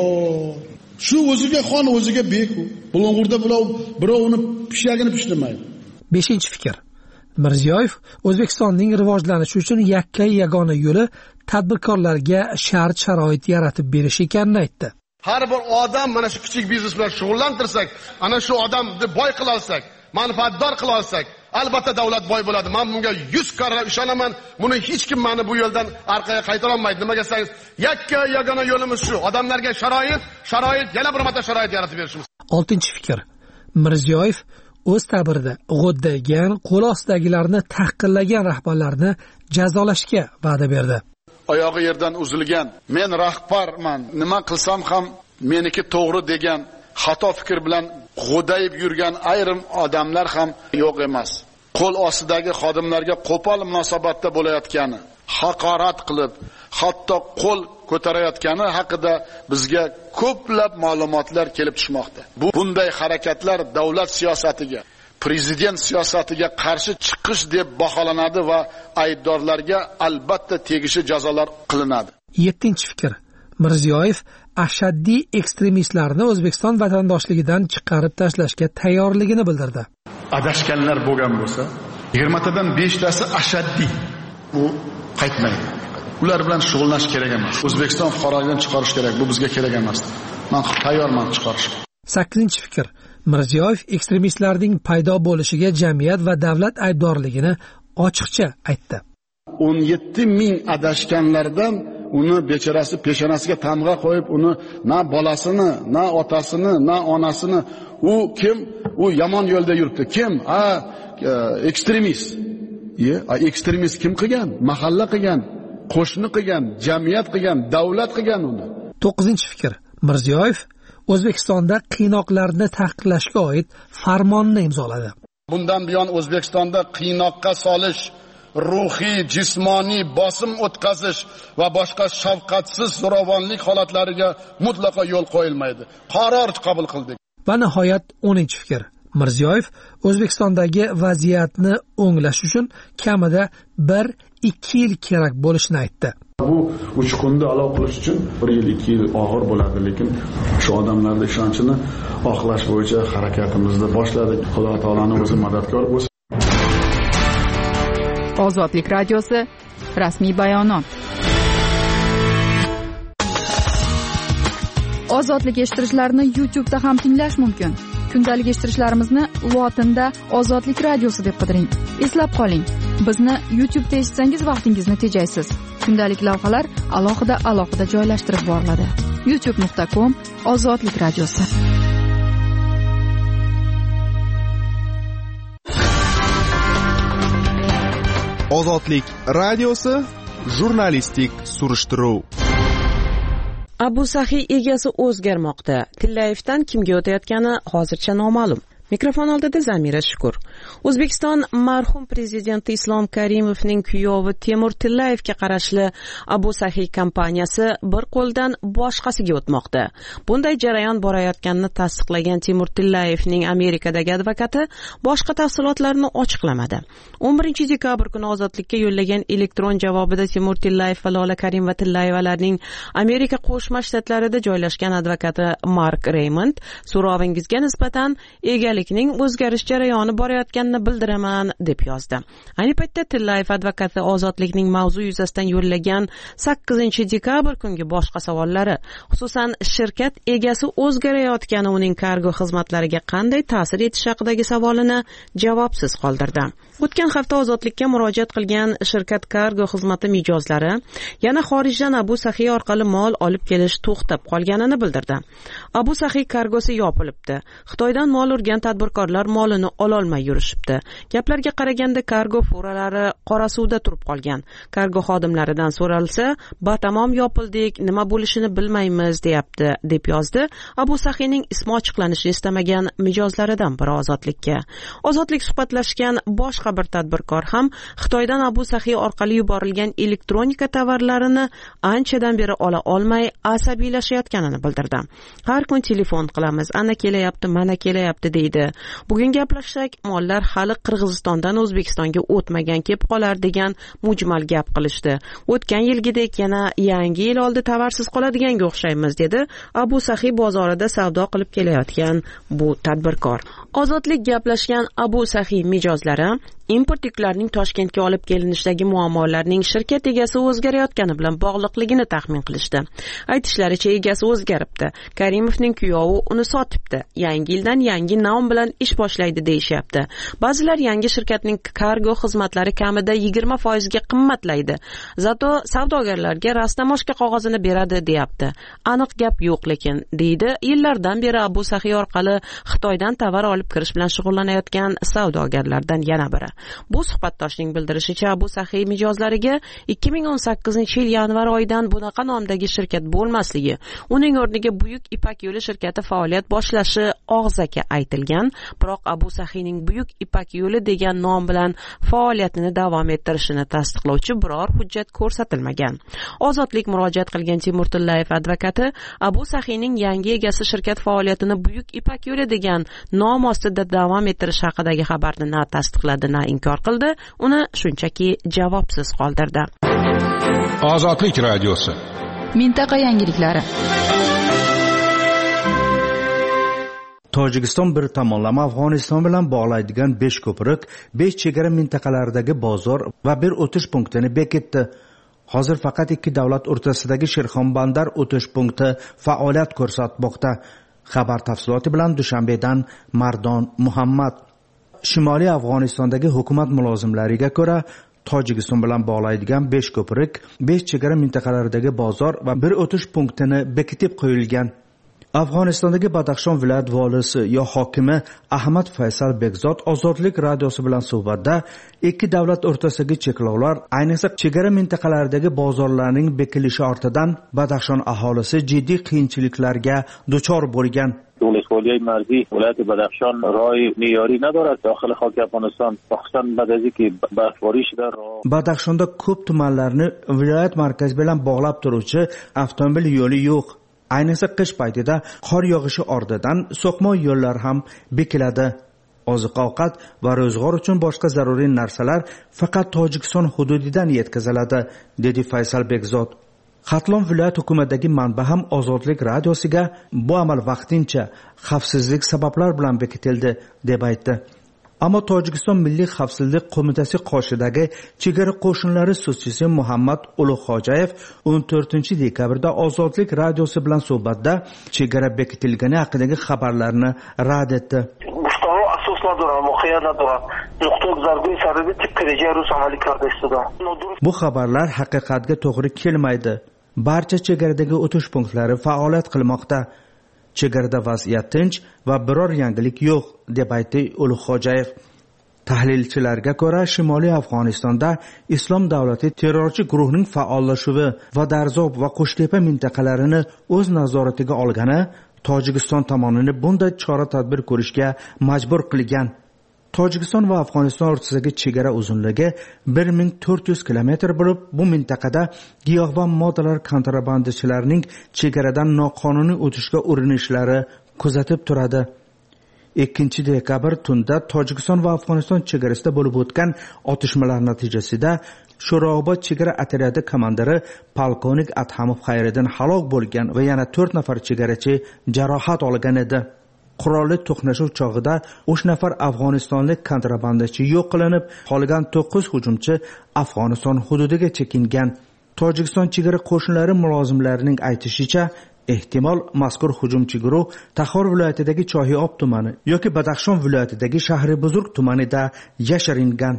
Shu o'ziga xon, o'ziga bek u. Bulung'urda birov uni pishagini pishirmaydi. Beshinchi fikr. Mirziyoyev O'zbekistonning rivojlanishi uchun yagona yo'li tadbirkorlarga shart-sharoit yaratib berish ekanini aytdi. Har bir odam mana shu kichik biznes bilan shug'ullantirsak, ana shu odamni boy qila olsak, manfaatdor qila olsak, albatta davlat boy bo'ladi. Men bunga 100 karra ishonaman. Buni hech kim meni bu yo'ldan orqaga qaytara olmaydi. Nimaga desangiz, yagona yo'limiz shu. Odamlarga sharoit, yana bir marta sharoit yaratib berishimiz. 6-fikr. Mirziyoyev o'z ta'birida g'o'ddaygan, qo'l ostidagilarni tahqirlagan rahbarlarni jazolashga va'da berdi. Oyog'i yerdan uzilgan, men rahbarman, nima qilsam ham meniki to'g'ri degan xato fikr bilan g'o'dayib yurgan ayrim odamlar ham yo'q emas. Qo'l ostidagi xodimlarga qo'pol munosabatda bo'layotgani, haqorat qilib, hatto qo'l ko'tarayotgani haqida bizga ko'plab ma'lumotlar kelib tushmoqda. Bunday harakatlar davlat siyosatiga, prezident siyosatiga qarshi chiqish deb baholanadi va aybdorlarga albatta tegishli jazolar qilinadi. 7-fikr. Mirziyoyev ashaddiy ekstremistlarni O'zbekiston vatandoshligidan chiqarib tashlashga tayyorligini bildirdi. Adashganlar bo'lgan bo'lsa, 20 tadan 5 tasi ashaddiy. Bu qaytmaydi. Ular bilan shug'ullanish kerak emas. O'zbekiston fuqaroligidan chiqarish kerak. Bu bizga kerak emas. Men tayyorman chiqarishga. 8-fikr. Mirziyoyev ekstremistlarning paydo bo'lishiga jamiyat va davlat aybdorligini ochiqcha aytdi. 17 ming adashganlardan uni bechorasi peshonasiga tamg'a qo'yib, uni na bolasini, na otasini, na onasini, u kim? U yomon yo'lda yuribdi. Kim? Ekstremist. Ekstremist kim qilgan? Mahalla qilgan, qo'shni qilgan, jamiyat qilgan, davlat qilgan uni. 9-fikr. Mirziyoyev O'zbekistonda qiynoqlarni taqiqlashga oid farmonni imzoladi. Bundan buyon O'zbekistonda qiynoqqa solish, ruhiy, jismoniy bosim o'tkazish va boshqa shafqatsiz zo'ravonlik holatlariga mutlaqo yo'l qo'yilmaydi. Qaror qabul qildik. Va nihoyat 10-fikr. Mirziyoyev O'zbekistondagi vaziyatni o'nglash uchun kamida 1-2 yil kerak bo'lishini aytdi. Bu uchqunni alo qilish uchun 1 yil 2 yil og'ir bo'ladi, lekin shu odamlarning ishonchini oqlash bo'yicha harakatimizni boshladik. Xudo taolaning o'zi madadkor bo'lsin. Ozodlik radiosi rasmiy bayonot. Ozodlik eshittirishlarni YouTube'da ham tinglash mumkin. Kundalik eshittirishlarimizni lotinda Ozodlik radiosi deb qidiring. Eslab qoling, bizni YouTube'da eshitsangiz vaqtingizni tejaysiz. Kundalik lavhalar alohida joylashtirib boriladi. youtube.com Ozodlik radiosi. Ozodlik radiosi jurnalistik surishtiruv. Abu Sahiy egasi o'zgarmoqda. Tillayevdan kimga o'tayotgani hozircha noma'lum. Mikrofon oldida Zamira Shukur. O'zbekiston marhum prezidenti Islom Karimovning kuyovi Temur Tillayevga qarashli Abu Sahiy kompaniyasi bir qo'ldan boshqasiga o'tmoqda. Bunday jarayon borayotganini tasdiqlagan Temur Tillayevning Amerikadagi advokati boshqa tafsilotlarni ochiqlamadi. 11 dekabr kuni Ozodlikka yo'llagan elektron javobida Temur Tillayev va Lola Karimova-Tillayevalarning Amerika Qo'shma Shtatlarida joylashgan advokati Mark Raymond so'rovingizga nisbatan ning o'zgarish jarayoni borayotganini bildiraman deb yozdi. Ayni paytda Tillayev advokati Ozodlikning mavzu yuzasidan yo'llagan 8 dekabr kungi boshqa savollari, xususan shirkat egasi o'zgarayotgani uning kargo xizmatlariga qanday ta'sir etishi haqidagi savolini javobsiz qoldirdi. O'tgan hafta Ozodlikka murojaat qilgan shirkat kargo xizmati mijozlari yana xorijdan Abu Sahiy orqali mol olib kelish to'xtab qolganini bildirdi. Abu Sahiy kargosi yopilibdi. Xitoydan mol urgan tadbirkorlar molini ololmay yurishibdi. Gaplarga qaraganda kargo furalari qora suvda turib qolgan. Kargo xodimlaridan so'ralsa, "Batamom yopildik, nima bo'lishini bilmaymiz" deyapti, deb yozdi Abu Sahiyning ismi ochiqlanishini istamagan mijozlaridan biri Ozodlikka. Ozodlik suhbatlashgan boshqa bir tadbirkor ham Xitoydan Abu Sahiy orqali yuborilgan elektronika tovarlarini anchadan beri ola olmay asabiylashayotganini bildirdi. Har kun telefon qilamiz, ana kelyapti, mana kelyapti deydi. Bugun gaplashsak, mollar hali Qirg'izistondan O'zbekistonga o'tmagan kelib qolar degan mujmal gap qilishdi. O'tgan yilgidek yana yangi yil oldi tovarsiz qoladiganga o'xshaymiz dedi Abu Sahiy bozorida savdo qilib kelayotgan bu tadbirkor. Ozodlik gaplashgan Abu Sahiy mijozlari import yuklarining Toshkentga olib kelinishdagi muammolarning shirkat egasi o'zgarayotgani bilan bog'liqligini taxmin qilishdi. Aytishlaricha egasi o'zgaribdi. Karimovning kuyovi uni sotibdi. Yangi yildan yangi nom bilan ish boshlaydi deyishyapti. Ba'zilar yangi shirkatning kargo xizmatlari kamida 20% ga qimmatlaydi. Zato savdogarlarga rastamoshka qog'ozini beradi deyapti. Aniq gap yo'q lekin, deydi yillardan beri Abu Sahiy orqali Xitoydan tovar olib kirish bilan shug'ullanayotgan savdogarlardan yana biri. Bu suhbatdoshning bildirishicha, Abu Sahiy mijozlariga 2018-yil yanvar oyidan bunaqa nomdagi shirkat bo'lmasligi, uning o'rniga Buyuk Ipak yo'li shirkati faoliyat boshlashi og'zaki aytilgan, biroq Abu Sahiyning Buyuk Ipak yo'li degan nom bilan faoliyatini davom ettirishini tasdiqlovchi biror hujjat ko'rsatilmagan. Ozodlik murojaat qilgan Timur Tillayev advokati Abu Sahiyning yangi egasi shirkat faoliyatini Buyuk Ipak yo'li degan nom ostida davom ettirish haqidagi xabarni na tasdiqladi, na inkor qildi, uni shunchaki javobsiz qoldirdi. Ozodlik radiosi. Mintaqa yangiliklari. Tojikiston bir tomonlama Afg'oniston bilan bog'laydigan 5 ko'prik, 5 chegara mintaqalaridagi bozor va bir o'tish punktini bekitdi. Hozir faqat ikki davlat o'rtasidagi Shirxon-Bandar o'tish punkti faoliyat ko'rsatmoqda. Xabar tafsiloti bilan Dushanbedan Mardon Muhammad. Shimoliy Afg'onistondagi hukumat mulozimlariga ko'ra, Tojikiston bilan bog'laydigan 5 ko'prik, 5 chegara mintaqalaridagi bozor va bir o'tish punktini bekitib qo'yilgan. Afg'onistondagi Badaxshon viloyat volisi yo hokimi Ahmad Faysal Bekzod Ozodlik radiosi bilan suhbatda ikki davlat o'rtasidagi cheklovlar, ayniqsa chegara mintaqalaridagi bozorlarning bekilishi ortidan Badaxshon aholisi jiddiy qiyinchiliklarga duchor bo'lgan. ولسوالی مرزی ولایت بدخشان راه معیاری ندارد. داخل خاک افغانستان مخصوصا بعد از اینکه برفباری شده Badaxshonda ko'p tumanlarni viloyat markazi bilan bog'lab turuvchi avtomobil yo'li yo'q. Ayniqsa qish paytida qor yog'ishi ortidan so'qma yo'llar ham bekiladi. Oziq-ovqat va ro'zg'or uchun boshqa zaruriy narsalar faqat Tojikiston hududidan yetkaziladi, dedi Faysal Bekzod. Xatlon viloyat hukumatidagi manba ham Ozodlik radiosiga bu amal vaqtincha xavfsizlik sabablar bilan bekitildi deb aytdi. Ammo Tojikiston Milliy xavfsizlik qo'mitasi qoshidagi chegara qo'shinlari so'zchisi Muhammad Ulug'xo'jayev 14-dekabrda Ozodlik radiosi bilan suhbatda chegara bekitilgani haqidagi xabarlarni rad etdi. Bu xabarlar haqiqatga to'g'ri kelmaydi. Barcha chegaradagi o'tish punktlari faoliyat qilmoqda. Chegarada vaziyat tinch va biror yangilik yo'q, deb aytdi Ulug'xo'jayev. Tahlilchilarga ko'ra, Shimoliy Afg'onistonda Islom davlati terrorchi guruhning faollashuvi va Darzob va Qo'shtepa mintaqalarini o'z nazoratiga olgani Tojikiston tomonini bunday chora-tadbir ko'rishga majbur qilgan. Tojikiston va Afg'oniston o'rtasidagi chegara uzunligi 1400 kilometr bo'lib, bu mintaqada giyohvand moddalar kontrabandachilarining chegaradan noqonuniy o'tishga urinishlari kuzatib turadi. 2-dekabr tunda Tojikiston va Afg'oniston chegarasida bo'lib o'tgan otishmalar natijasida Sho'robod chegara otryadi komandiri polkovnik Adhamov Xayriddin halok bo'lgan va yana 4 nafar chegarachi jarohat olgan edi. Qurolli to'qnashuv chog'ida 3 nafar afg'onistonlik kontrabandachi yo'q qilinib, qolgan 9 hujumchi Afg'oniston hududiga chekingan. Tojikiston chegara qo'shinlari mulozimlarining aytishicha, ehtimol mazkur hujumchi guruh Taxor viloyatidagi Chohiob tumani yoki Badaxshon viloyatidagi Shahribuzurg tumanida yashiringan.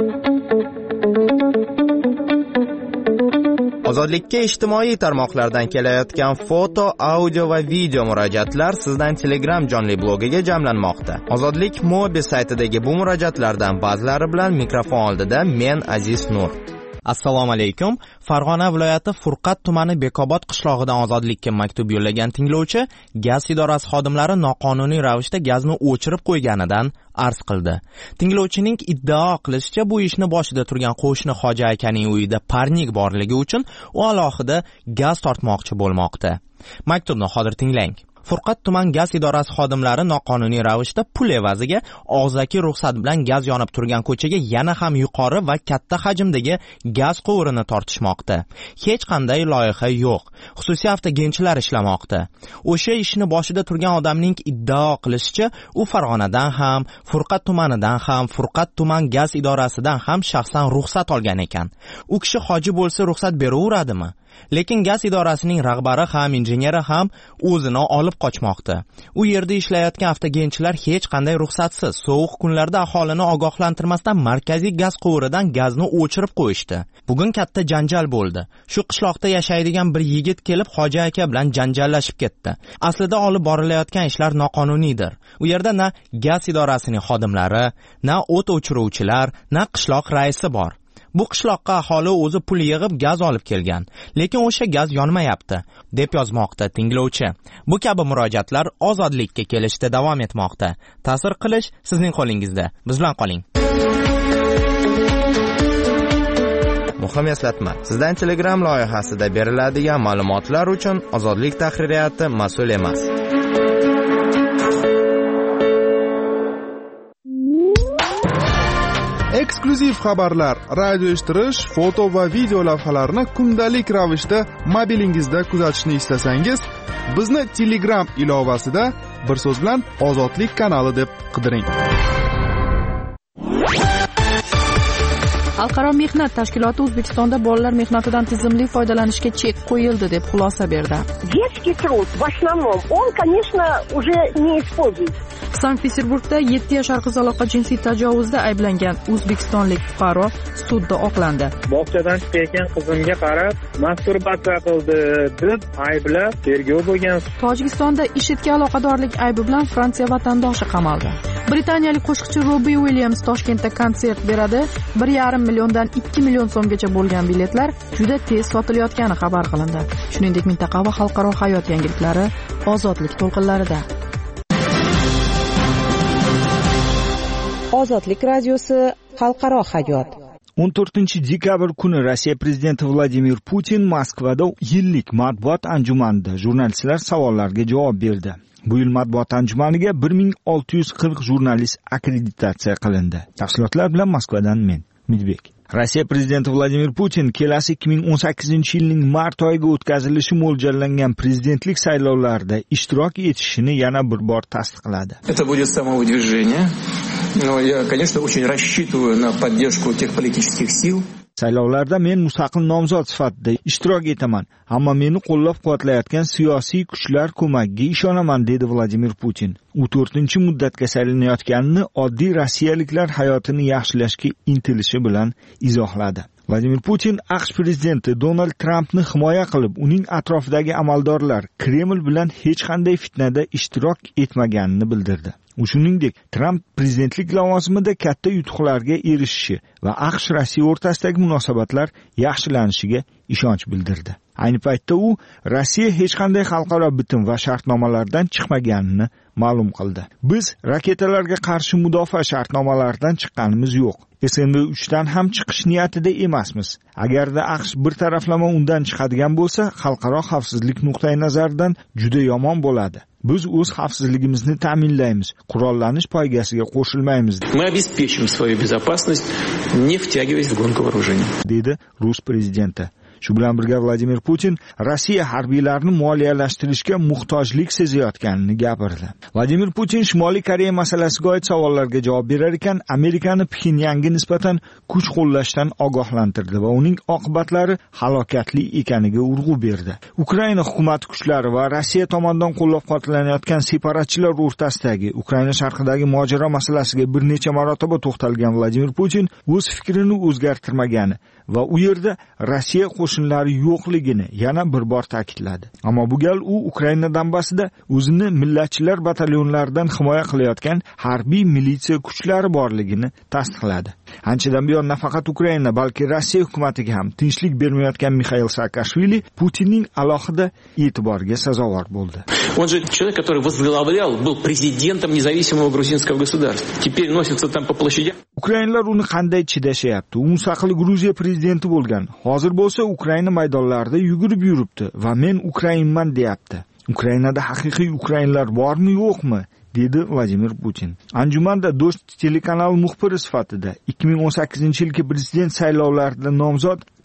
Ozodlikka ijtimoiy tarmoqlardan kelayotgan foto, audio va video murojaatlar sizdan Telegram jonli blogiga jamlanmoqda. Ozodlik mobil saytidagi bu murojaatlardan ba'zilari bilan mikrofon oldida men Aziz Nur. Assalomu alaykum. Farg'ona viloyati Furqat tumani Bekobod qishlog'idan Ozodlikka maktub yo'llagan tinglovchi gaz idorasi xodimlari noqonuniy ravishda gazni o'chirib qo'yganidan arz qildi. Tinglovchining iddao qilishicha, bu ishni boshida turgan qo'shni Hoji akaning uyida parnik borligi uchun u alohida gaz tortmoqchi bo'lmoqda. Maktubni hozir tinglang. Furqat tuman gaz idorasi xodimlari noqonuniy ravishda pul evaziga og'zaki ruxsat bilan gaz yonib turgan ko'chaga yana ham yuqori va katta hajmdagi gaz quvurini tortishmoqda. Hech qanday loyiha yo'q. Xususiy avtogenchilar ishlamoqda. O'sha ishni boshida turgan odamning iddao qilishicha, u Farg'onadan ham, Furqat tumanidan ham, Furqat tuman gaz idorasidan ham shaxsan ruxsat olgan ekan. U kishi hoji bo'lsa ruxsat beraveradimi? lekin gaz idorasining rahbari ham injenyeri ham o'zini olib qochmoqda. U yerda ishlayotgan avtogenchilar hech qanday ruxsatsiz sovuq kunlarda aholini ogohlantirmasdan markaziy gaz quvuridan gazni o'chirib qo'yishdi. Bugun katta janjal bo'ldi. Shu qishloqda yashaydigan bir yigit kelib Hoji aka bilan janjallashib ketdi. Aslida olib borilayotgan ishlar noqonuniydir. U yerda na gaz idorasining xodimlari, na o't o'chiruvchilar, na qishloq raisi bor. Bu qishloqqa aholi o'zi pul yig'ib gaz olib kelgan, lekin o'sha gaz yonmayapti, deb yozmoqda tinglovchi. Bu kabi murojaatlar ozodlikka kelishda davom etmoqda. Ta'sir qilish sizning qo'lingizda. Biz bilan qoling. Muhim eslatma. Sizdan Telegram loyihasida beriladigan ma'lumotlar uchun Ozodlik tahririyati mas'ul emas. Eksklyuziv xabarlar, radio eshittirish, foto va video lavhalarni kundalik ravishda mobilingizda kuzatishni istasangiz, bizni Telegram ilovasida bir so'z bilan Ozodlik kanali deb qidiring. Xalqaro mehnat tashkiloti O'zbekistonda bolalar mehnatidan tizimli foydalanishga chek qo'yildi deb xulosa berdi. Детский труд в основном, он, конечно, уже не используется. Sankt-Peterburgda 7 yashar qizaloqqa jinsiy tajovuzda ayblangan o'zbekistonlik fuqaro sudda oqlandi. Bog'chadan chiqayotgan qizimga qarab, masturbatsiya qildi deb ayblab tergov bo'lgan. Tojikistonda IShIDga aloqadorlik aybi bilan Fransiya vatandoshi qamaldi. Britaniyalik qo'shiqchi Robbie Williams Toshkentda konsert beradi. 1,5 milliondan 2 million so'mgacha bo'lgan biletlar juda tez sotilayotgani xabar qilindi. Shuningdek, mintaqa va xalqaro hayot yangiliklari Ozodlik to'lqinlarida. Ozodlik radiosi xalqaro hayot. 14-dekabr kuni Rossiya prezidenti Vladimir Putin Moskvada yillik matbuot anjumanida jurnalistlar savollariga javob berdi. Bu yil matbuot anjumaniga 1640 jurnalist akkreditatsiya qilindi. Tafsilotlar bilan Moskvadan men, Midbek. Rossiya prezidenti Vladimir Putin kelasi 2018-yilning mart oyiga o'tkazilishi mo'ljallangan prezidentlik saylovlarida ishtirok etishini yana bir bor tasdiqladi. Это будет самовыдвижение. Но я, конечно, очень рассчитываю на поддержку тех политических сил. Saylovlarda men mustaqil nomzod sifatida ishtirok etaman, ammo meni qo'llab-quvvatlayotgan siyosiy kuchlar ko'magiga ishonaman, dedi Vladimir Putin. U 4-muddatga saylanayotganini oddiy rossiyaliklar hayotini yaxshilashga intilishi bilan izohladi. Vladimir Putin AQSh prezidenti Donald Trampni himoya qilib, uning atrofidagi amaldorlar Kreml bilan hech qanday fitnada ishtirok etmaganini bildirdi. Shuningdek, Tramp prezidentlik lavozimida katta yutuqlarga erishishi va AQSh-Rossiya o'rtasidagi munosabatlar yaxshilanishiga ishonch bildirdi. Ayni paytda u Rossiya hech qanday xalqaro bitim va shartnomalardan chiqmaganini ma'lum qildi. Biz raketalarga qarshi mudofaa shartnomalaridan chiqqanimiz yo'q. SNV3 dan ham chiqish niyatida emasmiz. Agarda AQSh bir taraflama undan chiqadigan bo'lsa, xalqaro xavfsizlik nuqtai nazaridan juda yomon bo'ladi. Biz o'z xavfsizligimizni ta'minlaymiz, qurollanish poygasiga qo'shilmaymiz. Мы обеспечим свою безопасность, не втягиваясь в гонку вооружений, dedi Rus prezidenti. Shu bilan birga Vladimir Putin Rossiya harbiylarini moliyalashtirishga muhtojlik sezayotganini gapirdi. Vladimir Putin Shimoliy Koreya masalasiga oid savollarga javob berar ekan, Amerikani Pxenyanga nisbatan kuch qo'llashdan ogohlantirdi va uning oqibatlari halokatli ekaniga urg'u berdi. Ukraina hukumat kuchlari va Rossiya tomonidan qo'llab-quvvatlanayotgan separatchilar o'rtasidagi Ukraina sharqidagi mojaro masalasiga bir necha marotaba to'xtalgan Vladimir Putin o'z fikrini o'zgartirmagani va u yerda Rossiya qo'shinlari yo'qligini yana bir bor ta'kidladi. Ammo bu gal u Ukraina Donbassida o'zini millatchilar batalyonlaridan himoya qilayotgan harbiy militsiya kuchlari borligini tasdiqladi. Anchadan buyon nafaqat Ukraina, balki Rossiya hukumatiga ham tinchlik bermayotgan Mixail Saakashvili Putinning alohida e'tiboriga sazovor bo'ldi. Он же человек, который возглавлял, был президентом независимого грузинского государства. Теперь носится там по площадям. Ukrainlar uni qanday chidashyapti? U mustaqil Gruziya prezidenti bo'lgan. Hozir bo'lsa Ukraina maydonlarida yugurib yuribdi va men Ukrainman deyapti. Ukrainada haqiqiy ukrainlar bormi, yo'qmi? dedi Vladimir Putin. Anjumanda Do'st telekanal muxbiri sifatida 2018-yilgi prezident saylovlarida nomzod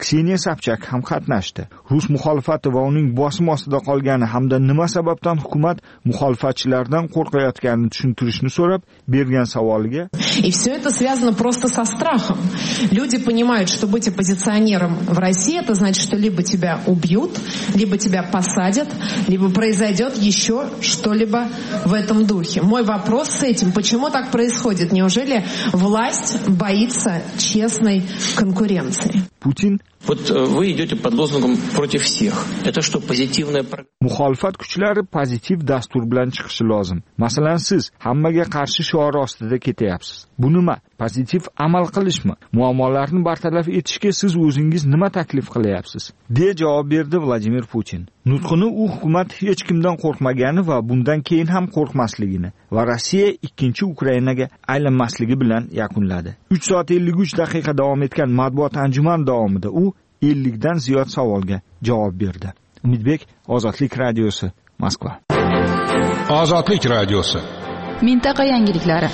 Kseniya Sobchak ham qatnashdi. Rus muxolifati va uning bosim ostida qolgani hamda nima sababdan hukumat muxolifatchilardan qo'rqayotganini tushuntirishni so'rab bergan savoliga И все это связано просто со страхом. Люди понимают, что быть оппозиционером в России это значит, что либо тебя убьют, либо тебя посадят, либо произойдет еще что-либо в этом духе. Мой вопрос с этим: почему так происходит? Неужели власть боится честной конкуренции? Putin Вот вы идете под лозунгом против всех. Это что, позитивная программа? Muxolifat kuchlari pozitiv dastur bilan chiqishi lozim. Masalan, siz hammaga qarshi shiori ostida ketyapsiz. Bu nima? Pozitiv amal qilishmi? Muammolarni bartaraf etishga siz o'zingiz nima taklif qilyapsiz? deya javob berdi Vladimir Putin. Nutqini u hukumat hech kimdan qo'rqmagani va bundan keyin ham qo'rqmasligini va Rossiya ikkinchi Ukrainaga aylanmasligi bilan yakunladi. 3 soat 53 daqiqa davom etgan matbuot anjuman davomida u 50 dan ziyod savolga javob berdi. Umidbek, Ozodlik radiosi, Moskva. Ozodlik radiosi. Mintaqa yangiliklari.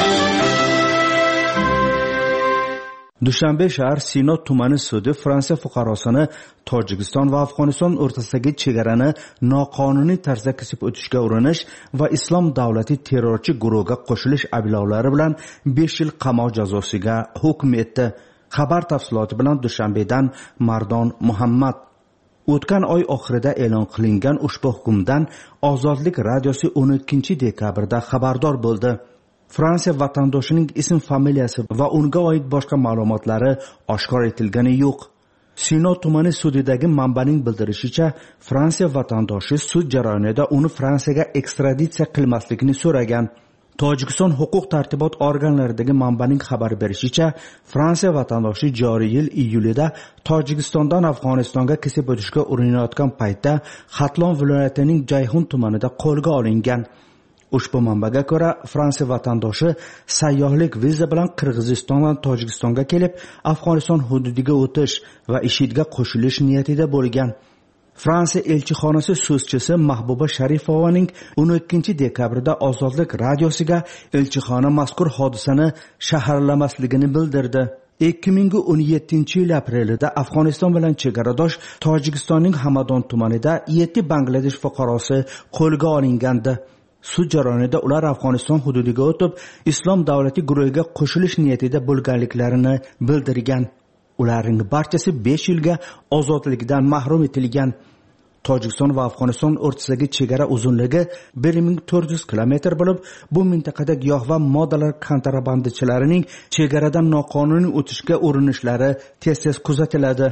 Dushanbe shahar Sino tumani sudi Fransiya fuqarosini Tojikiston va Afg'oniston o'rtasidagi chegarani noqonuniy tarzda kesib o'tishga urinish va Islom davlati terrorchi guruhiga qo'shilish ayblovlari bilan 5 yil qamoq jazosiga hukm etdi. Xabar tafsiloti bilan Dushanbedan Mardon Muhammad. O'tgan oy oxirida e'lon qilingan ushbu hukmdan Ozodlik radiosi 12 dekabrda xabardor bo'ldi. Fransiya vatandoshining ism familiyasi va unga oid boshqa ma'lumotlari oshkor etilgani yo'q. Sino tumani sudidagi manbaning bildirishicha, Fransiya vatandoshi sud jarayonida uni Fransiyaga ekstraditsiya qilmaslikni so'ragan. Tojikiston huquq tartibot organlaridagi manbaning xabar berishicha, Fransiya vatandoshi joriy yil iyulida Tojikistondan Afg'onistonga kesib o'tishga urinayotgan paytda Xatlon viloyatining Jayhun tumanida qo'lga olingan. Ushbu manbaga ko'ra, Fransiya vatandoshi sayyohlik viza bilan Qirg'izistondan Tojikistonga kelib, Afg'oniston hududiga o'tish va IShIDga qo'shilish niyatida bo'lgan. Fransiya elchixonasi so'zchisi Mahbuba Sharifovaning 12 dekabrda Ozodlik radiosiga elchixona mazkur hodisani shaharlamasligini bildirdi. 2017 yil aprelida Afg'oniston bilan chegaradosh Tojikistonning Hamadon tumanida 7 Bangladesh fuqarosi qo'lga olingandi. Sud jarayonida ular Afg'oniston hududiga o'tib, Islom davlati guruhiga qo'shilish niyatida bo'lganliklarini bildirgan. Ularning barchasi 5 yilga ozodlikdan mahrum etilgan. Tojikiston va Afg'oniston o'rtasidagi chegara uzunligi 1400 kilometr bo'lib, bu mintaqada giyoh va moddalar kontrabandachilarining chegaradan noqonuniy o'tishga urinishlari tez-tez kuzatiladi.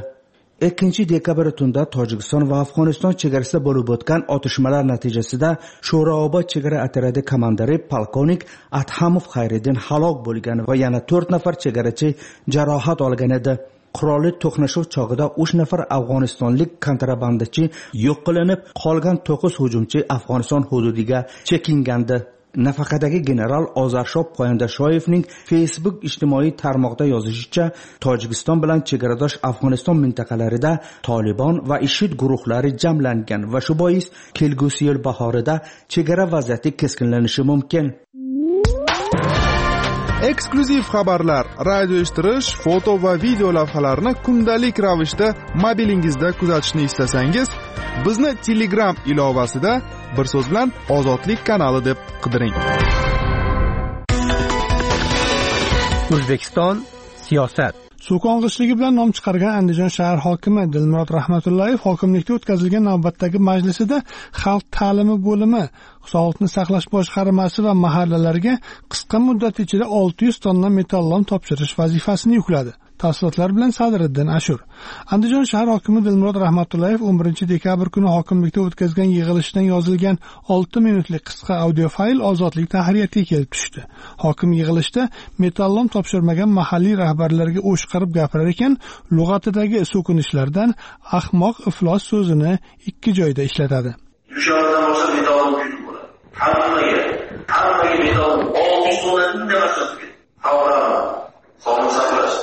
2 dekabr tunda Tojikiston va Afg'oniston chegarasida bo'lib o'tgan otishmalar natijasida Sho'roobod chegara otryadi komandiri polkovnik Athamov Xayriddin halok bo'lgan va yana 4 nafar chegarachi jarohat olgan edi. Qurolli to'qnashuv chog'ida 3 nafar afg'onistonlik kontrabandachi yo'q qilinib, qolgan 9 hujumchi Afg'oniston hududiga chekingandi. Nafaqadagi general Ozarshob Poyandashoyevning Facebook ijtimoiy tarmoqda yozishicha, Tojikiston bilan chegaradosh Afg'oniston mintaqalarida Taliban va IShID guruhlari jamlangan va shu bois kelgusi yil bahorida chegara vaziyati keskinlanishi mumkin. Eksklyuziv xabarlar, radio eshittirish, foto va video lavhalarni kundalik ravishda mobilingizda kuzatishni istasangiz, bizni Telegram ilovasida bir so'z bilan Ozodlik kanali deb qidiring. O'zbekiston siyosat. Suv qo'ng'ishligi bilan nom chiqargan Andijon shahar hokimi Dilmurod Rahmatullayev hokimlikda o'tkazilgan navbatdagi majlisida xalq ta'limi bo'limi, sog'liqni saqlash boshqarmasi va mahallalarga qisqa muddat ichida 600 tonna metallom topshirish vazifasini yukladi. Tafsilotlar bilan Sadriddin Ashur. Andijon shahar hokimi Dilmurod Rahmatullayev 11 dekabr kuni hokimlikda o'tkazgan yig'ilishdan yozilgan 6 minutlik qisqa audio fayl Ozodlik tahriyatiga kelib tushdi. Hokim yig'ilishda metallom topshirmagan mahalliy rahbarlarga o'shqirib gapirar ekan, lug'atidagi so'kinishlardan ahmoq iflos so'zini 2 joyda ishlatadi. O'shandan boshqa metallom juda bo'ladi. Hammaga metallom 600 tonna indamasdan sog'liqni saqlash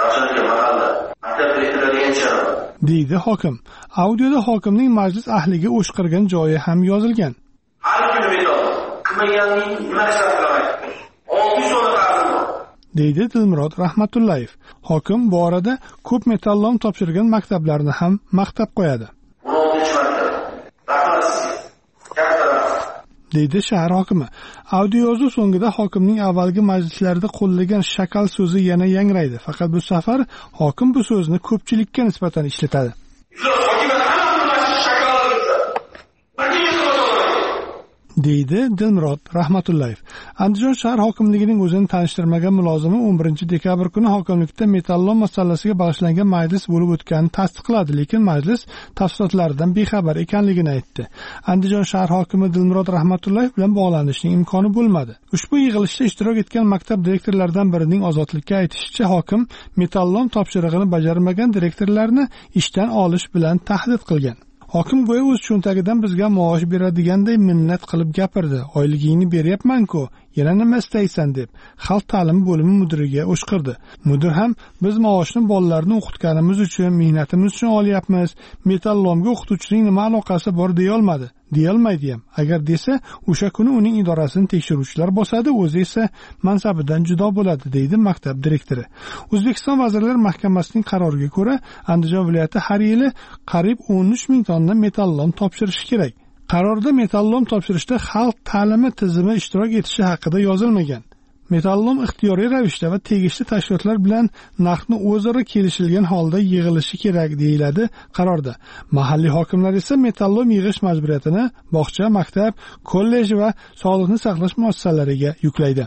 deydi hokim. Audioda hokimning majlis ahliga o'shqirgan joyi ham yozilgan. deydi Dilmurod Rahmatullayev. Hokim bu orada ko'p metallom topshirgan maktablarni ham maqtab qo'yadi. deydi shahar hokimi. Audio yozuv so'ngida hokimning avvalgi majlislarda qo'llagan shakal so'zi yana yangraydi. Faqat bu safar hokim bu so'zni ko'pchilikka nisbatan ishlatadi. deydi Dilmurod Rahmatullayev. Andijon shahar hokimligining o'zini tanishtirmagan mulozimi 11 dekabr kuni hokimlikda metallom masalasiga bag'ishlangan majlis bo'lib o'tganini tasdiqladi, lekin majlis tafsilotlaridan bexabar ekanligini aytdi. Andijon shahar hokimi Dilmurod Rahmatullayev bilan bog'lanishning imkoni bo'lmadi. Ushbu yig'ilishda ishtirok etgan maktab direktorlaridan birining Ozodlikka aytishicha, hokim metallom topshirig'ini bajarmagan direktorlarni ishdan olish bilan tahdid qilgan. Hokim go'yo o'z cho'ntagidan bizga maosh beradiganday minnat qilib gapirdi. Oyligingni beryapman-ku, yana nima istaysan deb xalq ta'limi bo'limi mudiriga o'shqirdi. Mudir ham biz maoshni bolalarni o'qitganimiz uchun, mehnatimiz uchun olyapmiz. Metallomga o'qituvchining nima aloqasi bor deya olmadi. Deyolmaydi ham. Agar desa, o'sha kuni uning idorasini tekshiruvchilar bosadi, o'zi esa mansabidan judo bo'ladi, deydi maktab direktori. O'zbekiston Vazirlar Mahkamasining qaroriga ko'ra, Andijon viloyati har yili qariyb 13 ming tonna metallom topshirishi kerak. Qarorda metallom topshirishda xalq ta'limi tizimi ishtirok etishi haqida yozilmagan. Metallom ixtiyoriy ravishda va tegishli tashkilotlar bilan narxni o'zaro kelishilgan holda yig'ilishi kerak deyiladi qarorda. Mahalliy hokimlar esa metallom yig'ish majburiyatini bog'cha, maktab, kollej va sog'liqni saqlash muassasalariga yuklaydi.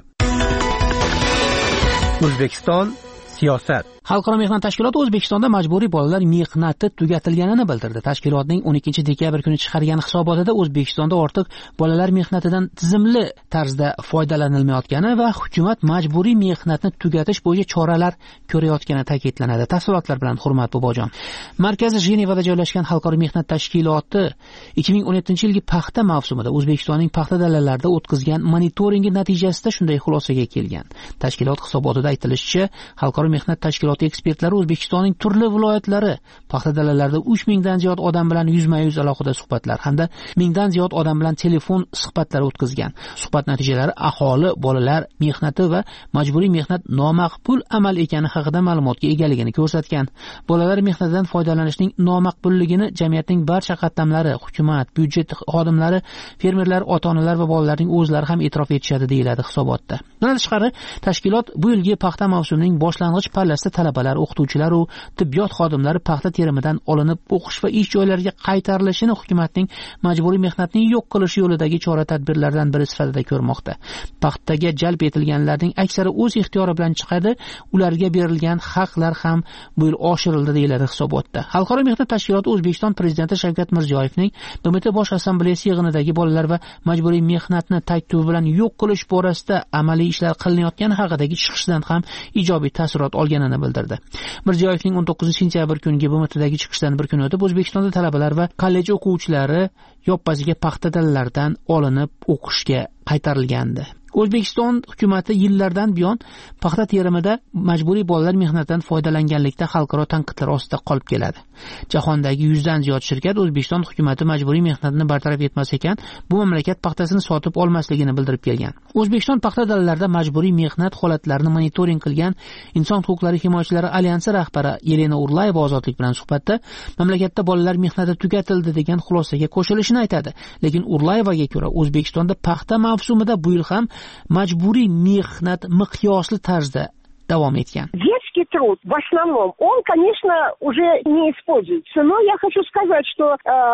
O'zbekiston siyosat. Xalqaro mehnat tashkiloti O'zbekistonda majburiy bolalar mehnati tugatilganini bildirdi. Tashkilotning 12 dekabr kuni chiqargan hisobotida O'zbekistonda ortiq bolalar mehnatidan tizimli tarzda foydalanilmayotgani va hukumat majburiy mehnatni tugatish bo'yicha choralar ko'rayotgani ta'kidlanadi. Tafsilotlar bilan Hurmat Bobojon. Markazi Jenevada joylashgan Xalqaro mehnat tashkiloti 2017-yilgi paxta mavsumida O'zbekistonning paxta dalalarida o'tkazgan monitoringi natijasida shunday xulosaga kelgan. Tashkilot hisobotida aytilishicha, Xalqaro mehnat tashkiloti ekspertlari O'zbekistonning turli viloyatlari paxta dalalarida 3 mingdan ziyod odam bilan yuzma-yuz alohida suhbatlar hamda mingdan ziyod odam bilan telefon suhbatlari o'tkazgan. Suhbat natijalari aholi bolalar mehnati va majburiy mehnat nomaqbul amal ekani haqida ma'lumotga egaligini ko'rsatgan. Bolalar mehnatidan foydalanishning nomaqbulligini jamiyatning barcha qatlamlari, hukumat, byudjet xodimlari, fermerlar, ota-onalar va bolalarning o'zlari ham e'tirof etishadi, deyiladi hisobotda. Bundan tashqari, tashkilot bu yilgi paxta mavsumining boshlang'ich pallasida talabalar, o'qituvchilar va tibbiyot xodimlari paxta terimidan olinib o'qish va ish joylariga qaytarilishini hukumatning majburiy mehnatni yo'q qilish yo'lidagi chora-tadbirlardan biri sifatida ko'rmoqda. Paxtaga jalb etilganlarning aksari o'z ixtiyori bilan chiqadi, ularga berilgan haqlar ham bu yil oshirildi, deyiladi hisobotda. Xalqaro mehnat tashkiloti O'zbekiston prezidenti Shavkat Mirziyoyevning BMT bosh assambleyasi yig'inidagi bolalar va majburiy mehnatni taktubi bilan yo'q qilish borasida amaliy ishlar qilinayotgani haqidagi chiqishidan ham ijobiy taassurot olganini bildirdi. Mirziyoyevning 19 sentyabr kungi BMTdagi chiqishdan bir kun o'tib O'zbekistonda talabalar va kollej o'quvchilari yoppasiga paxta dalalaridan olinib o'qishga qaytarilgandi. O'zbekiston hukumati yillardan buyon paxta terimida majburiy bolalar mehnatidan foydalanganlikda xalqaro tanqidlar ostida qolib keladi. Jahondagi 100 dan ziyod shirkat O'zbekiston hukumati majburiy mehnatni bartaraf etmas ekan, bu mamlakat paxtasini sotib olmasligini bildirib kelgan. O'zbekiston paxta dalalarida majburiy mehnat holatlarini monitoring qilgan Inson huquqlari himoyachilari alyansi rahbari Yelena Urlayeva Ozodlik bilan suhbatda mamlakatda bolalar mehnati tugatildi degan xulosaga qo'shilishini aytadi. Lekin Urlayevaga ko'ra, O'zbekistonda paxta mavsumida bu yil ham majburiy mehnat miqyosli tarzda davom etgan. Детский труд в основном, он, конечно, уже не используется. Но я хочу сказать, что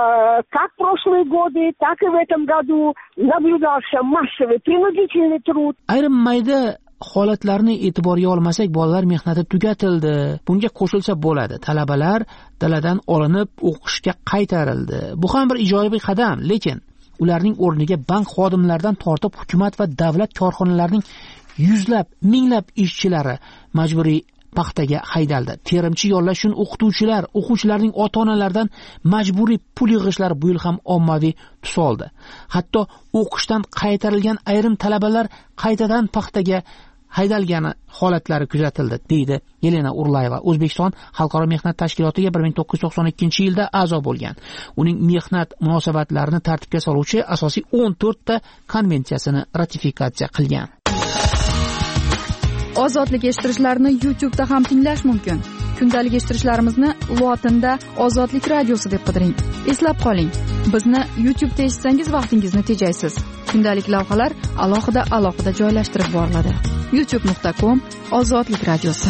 как в прошлые годы, так и в этом году наблюдался массовый принудительный труд. Ayrim mayda holatlarni e'tiborga olmasak, bolalar mehnati tugatildi. Bunga qo'shilsa bo'ladi. Talabalar daladan olinib o'qishga qaytarildi. Bu ham bir ijobiy qadam, lekin ularning o'rniga bank xodimlaridan tortib hukumat va davlat korxonalarining yuzlab, minglab ishchilari majburiy paxtaga haydaldi. Terimchi yollash uchun o'quvchilarning ota-onalaridan majburiy pul yig'ishlar bu yil ham ommaviy tus oldi. Hatto o'qishdan qaytarilgan ayrim talabalar qaytadan paxtaga haydalgani holatlari kuzatildi, deydi Yelena Urlayeva. O'zbekiston Xalqaro mehnat tashkilotiga 1992-yilda a'zo bo'lgan. Uning mehnat munosabatlarini tartibga soluvchi asosiy 14 ta konvensiyasini ratifikatsiya qilgan. Ozodlik eshittirishlarini YouTube'da ham tinglash mumkin. Kundalik eshittirishlarimizni lotinda Ozodlik radiosi deb qidiring. Eslab qoling, bizni YouTube'da eshitsangiz vaqtingizni tejaysiz. Kundalik lavhalar alohida joylashtirib boriladi. youtube.com/Ozodlik radiosi.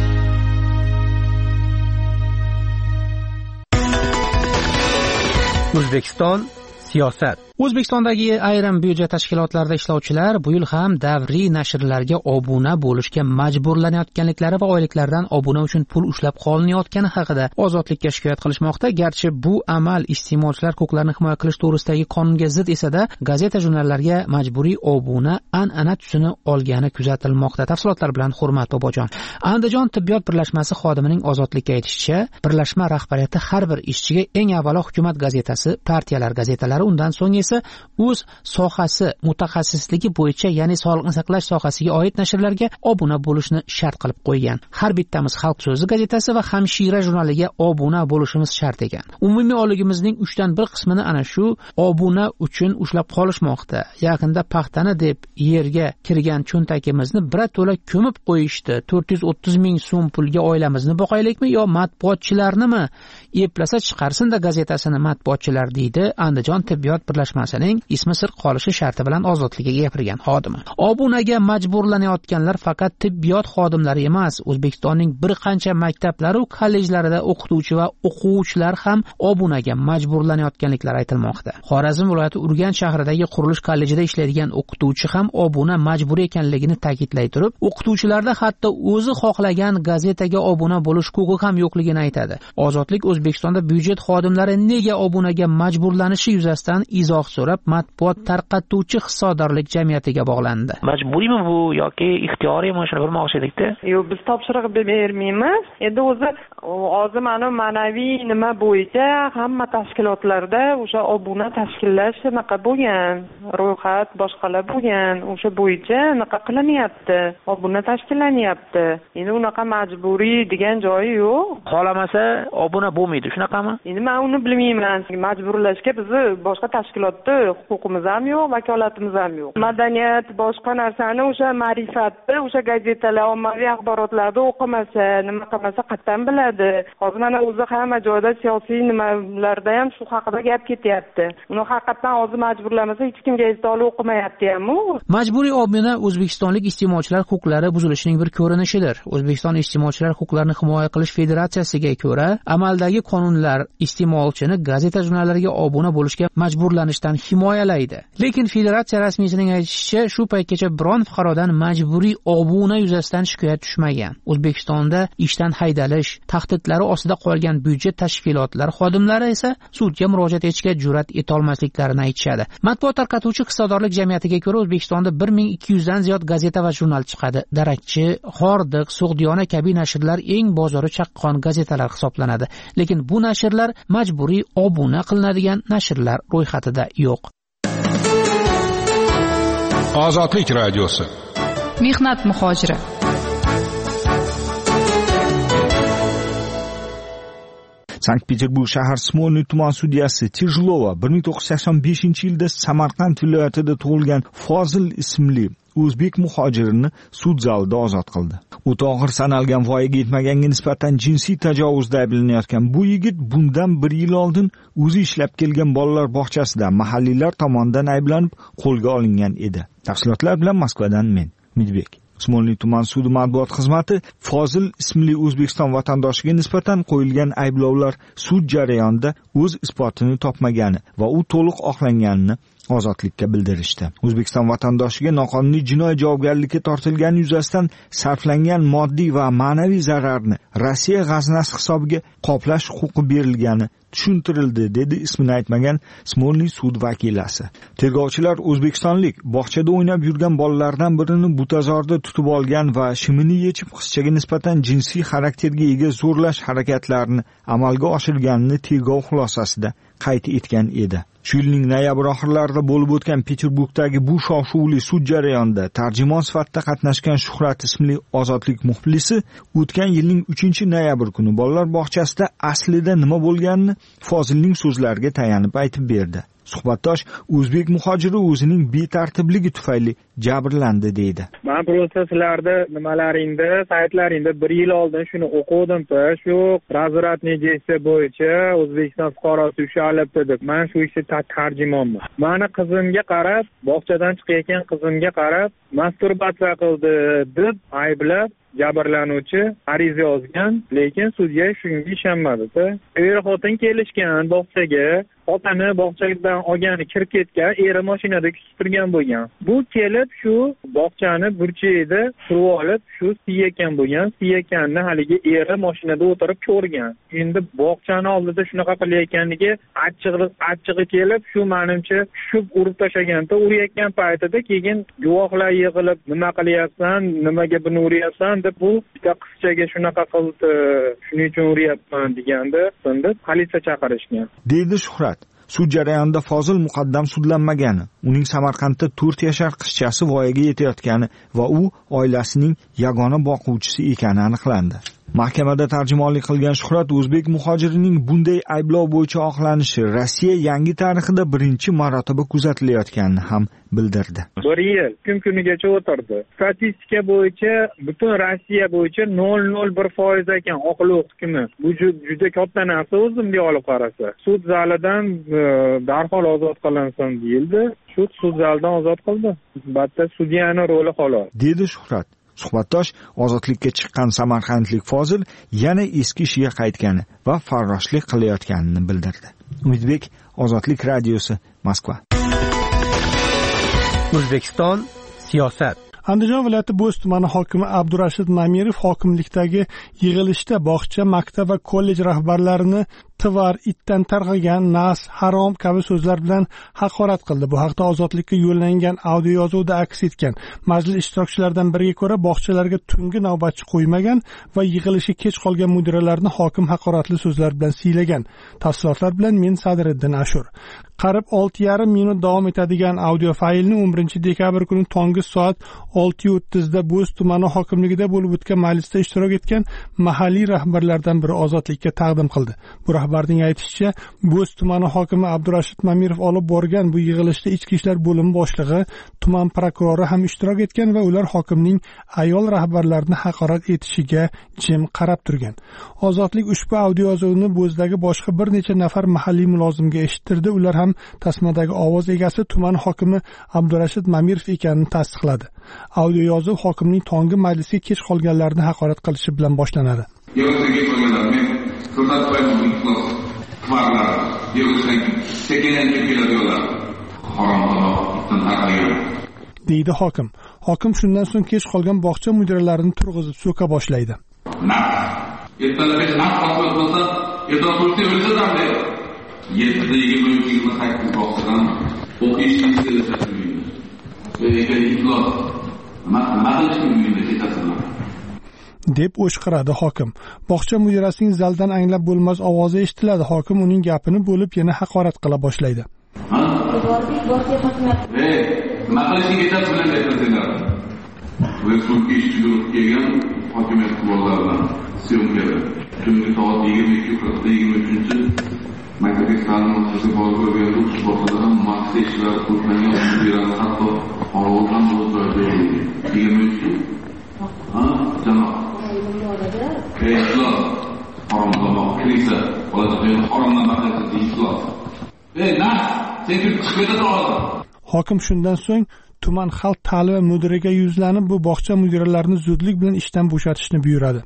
O'zbekiston siyosat. O'zbekistondagi ayrim byudjet tashkilotlarida ishlovchilar bu yil ham davriy nashrlarga obuna bo'lishga majburlanayotganliklari va oyliklardan obuna uchun pul ushlab qolinayotgani haqida Ozodlikka shikoyat qilishmoqda. Garchi bu amal iste'molchilar huquqlarini himoya qilish to'g'risidagi qonunga zid esa-da, gazeta jurnallarga majburiy obuna an'ana tusini olgani kuzatilmoqda. Tafsilotlar bilan Hurmat Bobojon. Andijon tibbiyot birlashmasi xodimining Ozodlikka aytishicha, birlashma rahbariyati har bir ishchiga eng avvalo hukumat gazetasi, partiyalar gazetalari, undan so'ng o'z sohasi mutaxassisligi bo'yicha, ya'ni sog'liqni saqlash sohasiga oid nashrlarga obuna bo'lishni shart qilib qo'ygan. Har bittamiz Xalq so'zi gazetasi va Hamshira jurnaliga obuna bo'lishimiz shart ekan. Umumiy oyligimizning 3/1 qismini ana shu obuna uchun ushlab qolishmoqda. Yaqinda paxtani deb yerga kirgan cho'ntagimizni birato'la ko'mib qo'yishdi. 430 ming so'm pulga oilamizni boqaylikmi yo matbuotchilarnimi? Eplasa chiqarsin-da gazetasini matbuotchilar, deydi Andijon tibbiyot birlashmasining ismi sir qolishi sharti bilan Ozodlikka gapirgan xodimi. Obunaga majburlanayotganlar faqat tibbiyot xodimlari emas, O'zbekistonning bir qancha maktablari va kollejlarida o'qituvchi va o'quvchilar ham obunaga majburlanayotganliklari aytilmoqda. Xorazm viloyati Urganch shahridagi qurilish kollejida ishlaydigan o'qituvchi ham obuna majburiy ekanligini ta'kidlay turib, o'qituvchilarda hatto o'zi xohlagan gazetaga obuna bo'lish huquqi ham yo'qligini aytadi. Ozodlik O'zbekistonda byudjet xodimlari nega obunaga majburlanishi yuzasidan izoh so'rab, matbuot tarqatuvchi hisobdorlik jamiyatiga bog'landi. Majburiymi bu yoki ixtiyoriymi, shuni bilmoqchi edikda. Yo'q, biz topshiriq bermaymiz. Endi o'zi hozir mana ma'naviy nima bo'yicha hamma tashkilotlarda o'sha obuna tashkillash shunaqa bo'lgan, ro'yxat boshqalar bo'lgan, o'sha bo'yicha naqa qilinyapti, obuna tashkillanyapti. Endi unaqa majburiy degan joyi yo'q. Xohlamasa obuna bo'lmaydi, shunaqami? Endi men uni bilmayman. Majburlashga bizni boshqa tashkilotda huquqimiz ham yo'q, vakolatimiz ham yo'q. Madaniyat boshqa narsani o'sha ma'rifatni, o'sha gazetalar, ommaviy axborotlarda o'qimasa, nima qilmasa qattan biladi. Hozir mana o'zi hamma joyda siyosiy nimalarda ham shu haqida gap ketyapti. Uni haqiqatan hozir majburlamasa hech kim gazeta olib o'qimayapti ham. Majburiy obuna O'zbekistonlik iste'molchilar huquqlari buzilishining bir ko'rinishidir. O'zbekiston iste'molchilar huquqlarini himoya qilish federatsiyasiga ko'ra, amaldagi qonunlar iste'molchini gazeta jurnallariga obuna bo'lishga majburlanishdan himoyalaydi. Lekin federatsiya rasmiysining aytishicha, shu paytgacha biron fuqarodan majburiy obuna yuzasidan shikoyat tushmagan. O'zbekistonda ishdan haydalish, tahdidlari ostida qolgan byudjet tashkilotlari xodimlari esa sudga murojaat etishga jur'at etolmasliklarini aytishadi. Matbuot tarqatuvchi hisobdorlik jamiyatiga ko'ra, O'zbekistonda 1200 dan ziyod gazeta va jurnal chiqadi. Darakchi, Hordiq, Sug'diyona kabi nashrlar eng bozori chaqqon gazetalar hisoblanadi. Lekin bu nashrlar majburiy obuna qilinadigan nashrlar ro'yxatida yo'q. Ozodlik radiosi. Mehnat muhojiri. Sankt-Peterburg shahar Smolny tuman sudyasi Tijlova 1985-yilda Samarqand viloyatida tug'ilgan Fozil ismli o'zbek muhojirini sud zalida ozod qildi. O'ta og'ir sanalgan voyaga yetmaganga nisbatan jinsiy tajovuzda ayblanayotgan bu yigit bundan 1 yil oldin o'zi ishlab kelgan bolalar bog'chasida mahalliylar tomonidan ayblanib qo'lga olingan edi. Tafsilotlar bilan Moskvadan men, Midbek. Smolny tuman sudi matbuot xizmati Fozil ismli O'zbekiston vatandoshiga nisbatan qo'yilgan ayblovlar sud jarayonida o'z isbotini topmagani va u to'liq oqlanganini Ozodlikka bildirishdi. O'zbekiston vatandoshiga noqonuniy jinoiy javobgarlikka tortilgani yuzasidan sarflangan moddiy va ma'naviy zararni Rossiya g'aznasi hisobiga qoplash huquqi berilgani tushuntirildi, dedi ismini aytmagan Smolny sud vakilasi. Tergovchilar o'zbekistonlik bog'chada o'ynab yurgan bolalardan birini butazorda tutib olgan va shimini yechib qizchaga nisbatan jinsiy xarakterga ega zo'rlash harakatlarini amalga oshirganini tergov xulosasida qayd etgan edi. Shu yilning noyabr oxirlarida bo'lib o'tgan Peterburgdagi bu shov-shuvli sud jarayonida tarjimon sifatida qatnashgan Shuhrat ismli Ozodlik muxlisi o'tgan yilning 3-noyabr kuni bolalar bog'chasida aslida nima bo'lganini Fozilning so'zlariga tayanib aytib berdi. Suhbatdosh o'zbek muhojiri o'zining betartibligi tufayli jabrlandi deydi. Men proseslarda nimalaringda, saytlaringda 1 yil oldin shuni o'qidim-da, shu razvoratniy versiya bo'yicha O'zbekiston fuqarosi ushalibdi deb. Men shu ishda tarjimonman. Meni qizimga qarab, bog'chadan chiqayotgan qizimga qarab, masturbatsiya qildi deb ayblab jabrlanuvchi ariza yozgan, lekin sudya shunga ishonmadi-da. Er-xotin kelishgan bog'chaga, otani bog'chadan olgani kirib ketgan, eri mashinada kutib turgan bo'lgan. Bu kelib shu bog'chani burchagida turib olib, shu siyakkan bo'lgan, siyakkanni haligi eri mashinada o'tirib ko'rgan. Endi bog'chani oldida shunaqa qilayotganligi achchig'i kelib, shu menimcha tushib urib tashlaganda, urayotgan paytida keyin guvohlar yig'ilib, nima qilyapsan, nimaga buni uryapsan deb bu qizchaga shunaqa qildi, shuning uchun uryapman deganda, endi politsiya chaqirishgan. Deydi Shuhrat. Sud jarayonida Fozil muqaddam sudlanmagani, uning Samarqandda 4 yashar qizchasi voyaga yetayotgani va u oilasining yagona boquvchisi ekani aniqlandi. Mahkamada tarjimonlik qilgan Shuhrat o'zbek muhojirining bunday ayblov bo'yicha oqlanishi Rossiya yangi tarixida birinchi marotaba kuzatilayotganini ham bildirdi. 1 yil kunigacha o'tirdi. Statistika bo'yicha butun Rossiya bo'yicha 0.01% ekan oqlov hukmi. Bu juda katta narsa o'zimga olib qarasa. Sud zalidan darhol ozod qilinsin deyildi. Sud zalidan ozod qildi. Albatta sudyaning roli xolos. Dedi Shuhrat. Suhbatdosh ozodlikka chiqqan samarqandlik Fozil yana eski ishiga qaytgani va farroshlik qilayotganini bildirdi. Umidbek, Ozodlik radiosi, Moskva. O'zbekiston siyosat. Andijon viloyati Bo'z tumani hokimi Abdurashid Mamirov hokimlikdagi yig'ilishda bog'cha, maktab va kollej rahbarlarini tivar, itdan tarqagan, nas, harom kabi so'zlar bilan haqorat qildi. Bu haqda Ozodlikka yo'llangan audio yozuvda aks etgan. Majlis ishtirokchilaridan biriga ko'ra, bog'chalarga tungi navbatchi qo'ymagan va yig'ilishga kech qolgan mudiralarni hokim haqoratli so'zlar bilan siylagan. Tafsilotlar bilan men Sadriddin Ashur. Qarib 6,5 minut davom etadigan audio faylni 11 dekabr kuni tongi soat 6:30 da Bo'z tumani hokimligida bo'lib o'tgan majlisda ishtirok etgan mahalliy rahbarlardan biri Ozodlikka taqdim qildi. Bu rahbarning aytishicha, Bo'z tumani hokimi Abdurashid Mamirov olib borgan bu yig'ilishda ichki ishlar bo'limi boshlig'i, tuman prokurori ham ishtirok etgan va ular hokimning ayol rahbarlarini haqorat etishiga jim qarab turgan. Ozodlik ushbu audio yozuvni Bo'zdagi boshqa bir necha nafar mahalliy mulozimga eshittirdi. Ular ham tasmadagi ovoz egasi tuman hokimi Abdurashid Mamirov ekanini tasdiqladi. Audio yozuv hokimning tongi majlisga kech qolganlarni haqorat qilishi bilan boshlanadi. deydi hokim. Hokim shundan so'ng kech qolgan bog'cha mudiralarini turg'izib so'ka boshlaydi. deb o'shqiradi hokim. Bog'cha mudirasining zaldan anglab bo'lmas ovozi eshitiladi. Hokim uning gapini bo'lib yana haqorat qila boshlaydi. Hokim shundan so'ng tuman xalq ta'limi mudiriga yuzlanib, bu bog'cha mudiralarini zudlik bilan ishdan bo'shatishni buyuradi.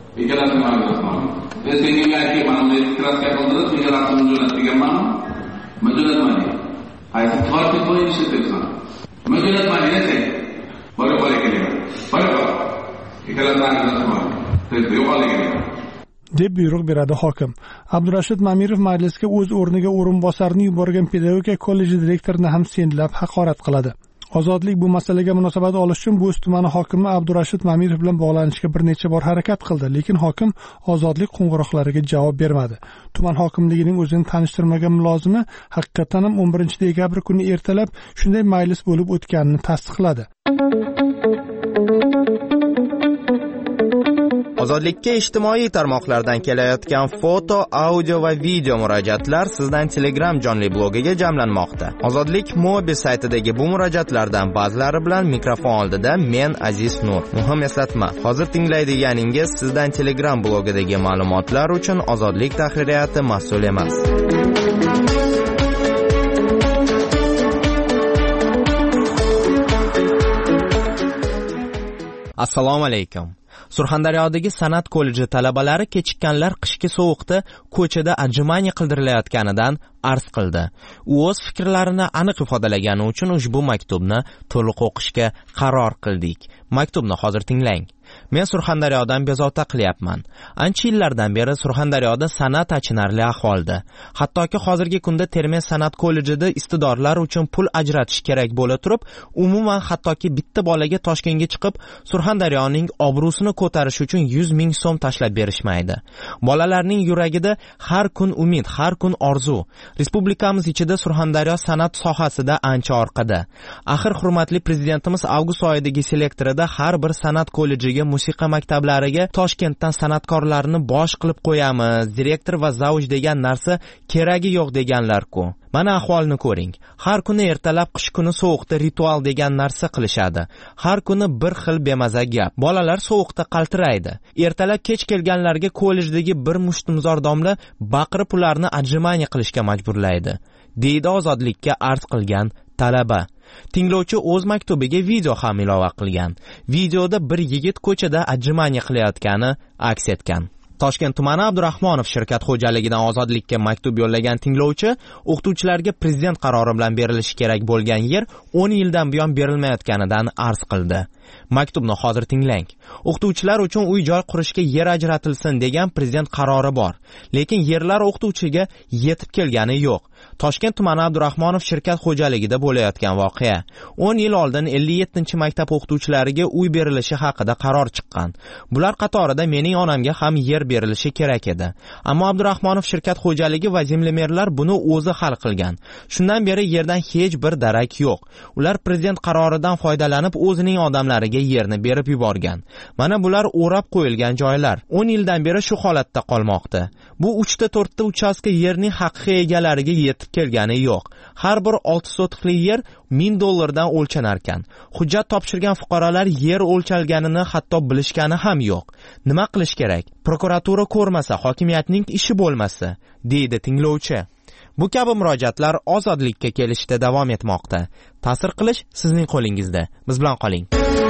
deb buyruq beradi hokim. Abdurashid Mamirov majlisga o'z o'rniga o'rinbosarini yuborgan pedagogika kolleji direktorini ham senlab haqorat qiladi. Ozodlik bu masalaga munosabat olish uchun Bo'z tumani hokimi Abdurashid Mamirov bilan bog'lanishga bir necha bor harakat qildi, lekin hokim Ozodlik qo'ng'iroqlariga javob bermadi. Tuman hokimligining o'zini tanishtirmagan mulozimi haqiqatan ham 11 dekabr kuni ertalab shunday majlis bo'lib o'tganini tasdiqladi. Ozodlikka ijtimoiy tarmoqlardan kelayotgan foto, audio va video murojaatlar sizdan Telegram jonli blogiga jamlanmoqda. Ozodlik mobil saytidagi bu murojaatlardan ba'zilari bilan mikrofon oldida men Aziz Nur. Muhim eslatma, hozir tinglaydiganingiz sizdan Telegram blogidagi ma'lumotlar uchun Ozodlik tahririyati mas'ul emas. Assalomu alaykum. Surxondaryodagi san'at kolleji talabalari kechikkanlar qishki sovuqda ko'chada ajmani qildirilayotganidan arz qildi. U o'z fikrlarini aniq ifodalagani uchun ushbu maktubni to'liq o'qishga qaror qildik. Maktubni hozir tinglang. Men Surxondaryodan bezovta qilyapman. Ancha yillardan beri Surxondaryoda san'at achinarli ahvolda. Hattoki hozirgi kunda Termiz san'at kollejida istidorlar uchun pul ajratish kerak bo'la turib, umuman hattoki bitta bolaga Toshkentga chiqib, Surxondaryoning obro'sini ko'tarish uchun 100 ming so'm tashlab berishmaydi. Bolalarning yuragida har kun umid, har kun orzu. Respublikamiz ichida Surxondaryo san'at sohasida ancha orqada. Axir hurmatli prezidentimiz avgust oyidagi selektorida har bir san'at kollejiga, musiqa maktablariga Toshkentdan san'atkorlarni bosh qilib qo'yamiz, direktor va zauj degan narsa keragi yo'q deganlar-ku. Mana ahvolni ko'ring. Har kuni ertalab, qish kuni sovuqda ritual degan narsa qilishadi. Har kuni bir xil bemaza gap. Bolalar sovuqda qaltiraydi. Ertalab kech kelganlarga kollejdagi bir mushtumzor domla baqirib ularni ajrimani qilishga majburlaydi, deydi Ozodlikka arz qilgan talaba. Tinglovchi o'z maktubiga video ham ilova qilgan. Videoda bir yigit ko'chada ajrimani qilayotgani aks etgan. Toshkent tumani Abdurahmonov shirkat xo'jaligidan Ozodlikka maktub yo'llagan tinglovchi o'qituvchilarga prezident qarori bilan berilishi kerak bo'lgan yer 10 yildan buyon berilmayotganidan arz qildi. Maktubni hozir tinglang. O'qituvchilar uchun uy-joy qurishga yer ajratilsin degan prezident qarori bor, lekin yerlar o'qituvchiga yetib kelgani yo'q. Toshkent tumani Abdurahmonov shirkat xo'jaligida bo'layotgan voqea. 10 yil oldin 57-maktab o'qituvchilariga uy berilishi haqida qaror chiqqan. Bular qatorida mening onamga ham yer berilishi kerak edi. Ammo Abdurahmonov shirkat xo'jaligi va zemlemerlar buni o'zi hal qilgan. Shundan beri yerdan hech bir darak yo'q. Ular prezident qaroridan foydalanib o'zining odamlariga yerni berib yuborgan. Mana bular o'rab qo'yilgan joylar. 10 yildan beri shu holatda qolmoqda. Bu 3ta-4ta uchastka yerning haqiqiy egalariga yetib kelgani yo'q. Har bir 6 sotixli yer $1000 o'lchanar ekan. Hujjat topshirgan fuqarolar yer o'lchalganini hatto bilishgani ham yo'q. Nima qilish kerak? Prokuratura ko'rmasa, hokimiyatning ishi bo'lmasa, deydi tinglovchi. Bu kabi murojaatlar Ozodlikka kelishda davom etmoqda. Ta'sir qilish sizning qo'lingizda. Biz bilan qoling.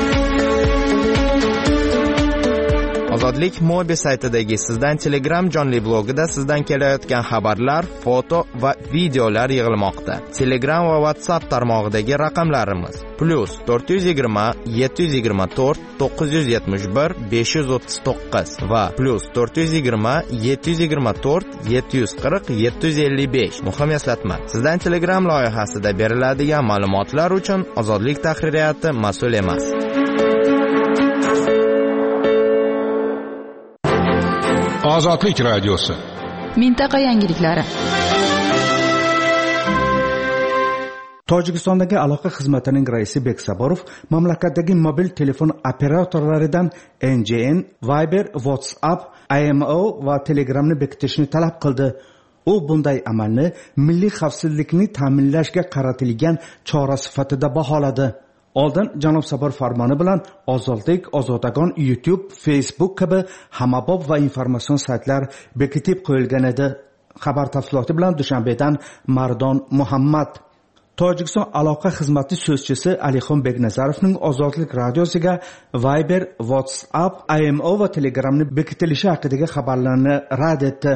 Ozodlik mobil saytidagi sizdan Telegram jonli blogida sizdan kelayotgan xabarlar, foto va videolar yig'ilmoqda. Telegram va WhatsApp tarmog'idagi raqamlarimiz +420 724 971 539 va +420 724 740 755. Muhim eslatma, sizdan Telegram loyihasida beriladigan ma'lumotlar uchun Ozodlik tahririyati mas'ul emas. Ozodlik radiosi. Mintaqa yangiliklari. Tojikistondagi aloqa xizmatining raisi Beksaborov mamlakatdagi mobil telefon operatorlaridan NGN, Viber, WhatsApp, IMO va Telegramni bekitishni talab qildi. U bunday amalni milliy xavfsizlikni ta'minlashga qaratilgan chora sifatida baholadi. Oldin janob Sabor farmoni bilan Ozodlik, Ozodagon, YouTube, Facebook kabi hammabop va informatsion saytlar bekitib qo'yilgan edi. Xabar tafsiloti bilan Dushanbedan Mardon Muhammad. Tojikiston aloqa xizmati so'zchisi Alixon Beknazarovning Ozodlik radiosiga Viber, WhatsApp, IMO va Telegramni bekitilishi haqidagi xabarlarni rad etdi.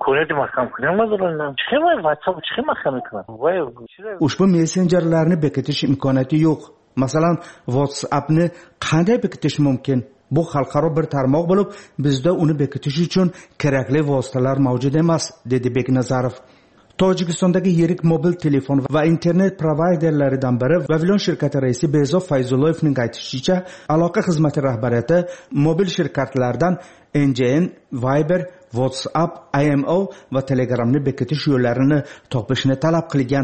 Ushbu messenjerlarni bekitish imkoniyati yo'q. Masalan, WhatsAppni qanday bekitish mumkin? Bu xalqaro bir tarmoq bo'lib, bizda uni bekitish uchun kerakli vositalar mavjud emas, dedi Beknazarov. Tojikistondagi yirik mobil telefon va internet provayderlaridan biri Vavilon shirkati raisi Bezov Fayzulloyevning aytishicha, aloqa xizmati rahbariyati mobil shirkatlardan NGN, Viber, WhatsApp, IMO va Telegramni bekitish yo'llarini topishni talab qilgan.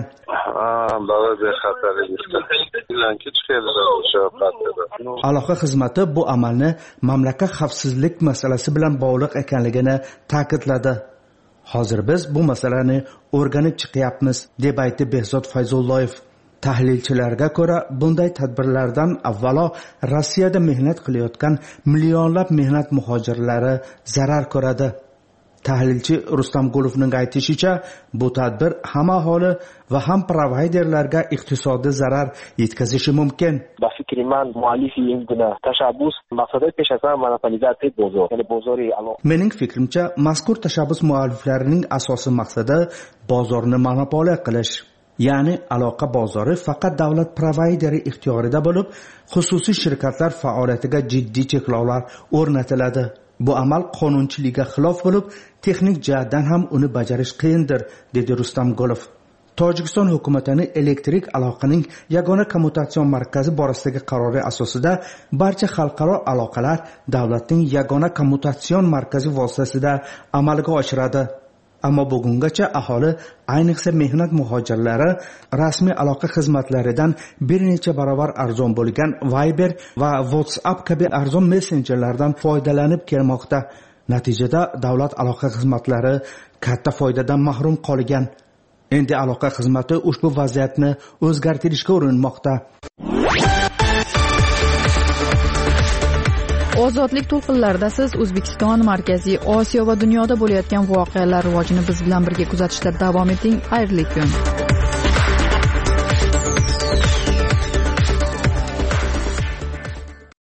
baba bexatarligida ilanki chiqadilar o'sha vaqtda. Aloqa xizmati bu amalni mamlakat xavfsizlik masalasi bilan bog'liq ekanligini ta'kidladi. Hozir biz bu masalani o'rganib chiqyapmiz, deb aytdi Behzod Fayzulloyev. Tahlilchilarga ko'ra, bunday tadbirlardan avvalo Rossiyada mehnat qilayotgan millionlab mehnat muhojirlari zarar ko'radi. Tahlilchi Rustam Gulovning aytishicha, bu tadbir ham aholi va ham provayderlarga iqtisodiy zarar yetkazishi mumkin. Ba fikri man muallifi این گونه تشبث مقصد پیش از همه منافعات بازار یعنی بازاری Mening fikrimcha, mazkur tashabbus mualliflarining asosiy maqsadi bozorni monopoliya qilish. Ya'ni aloqa bozori faqat davlat provayderi ixtiyorida bo'lib, xususiy shirkatlar faoliyatiga jiddiy cheklovlar o'rnatiladi. Bu amal qonunchilikka xilof bo'lib, texnik jihatdan ham uni bajarish qiyindir, dedi Rustam Gulov. Tojikiston hukumatining elektrik aloqaning yagona kommutatsion markazi borasidagi qarori asosida barcha xalqaro aloqalar davlatning yagona kommutatsion markazi vositasida amalga oshiradi. Ammo bugungacha aholi, ayniqsa mehnat muhojirlari rasmiy aloqa xizmatlaridan bir necha barobar arzon bo'lgan Viber va WhatsApp kabi arzon messenjerlardan foydalanib kelmoqda. Natijada davlat aloqa xizmatlari katta foydadan mahrum qolgan. Endi aloqa xizmati ushbu vaziyatni o'zgartirishga urinmoqda. Ozodlik to'lqinlarida siz O'zbekiston, Markaziy Osiyo va dunyoda bo'layotgan voqealar rivojini biz bilan birga kuzatishda davom eting. Xayrli kun.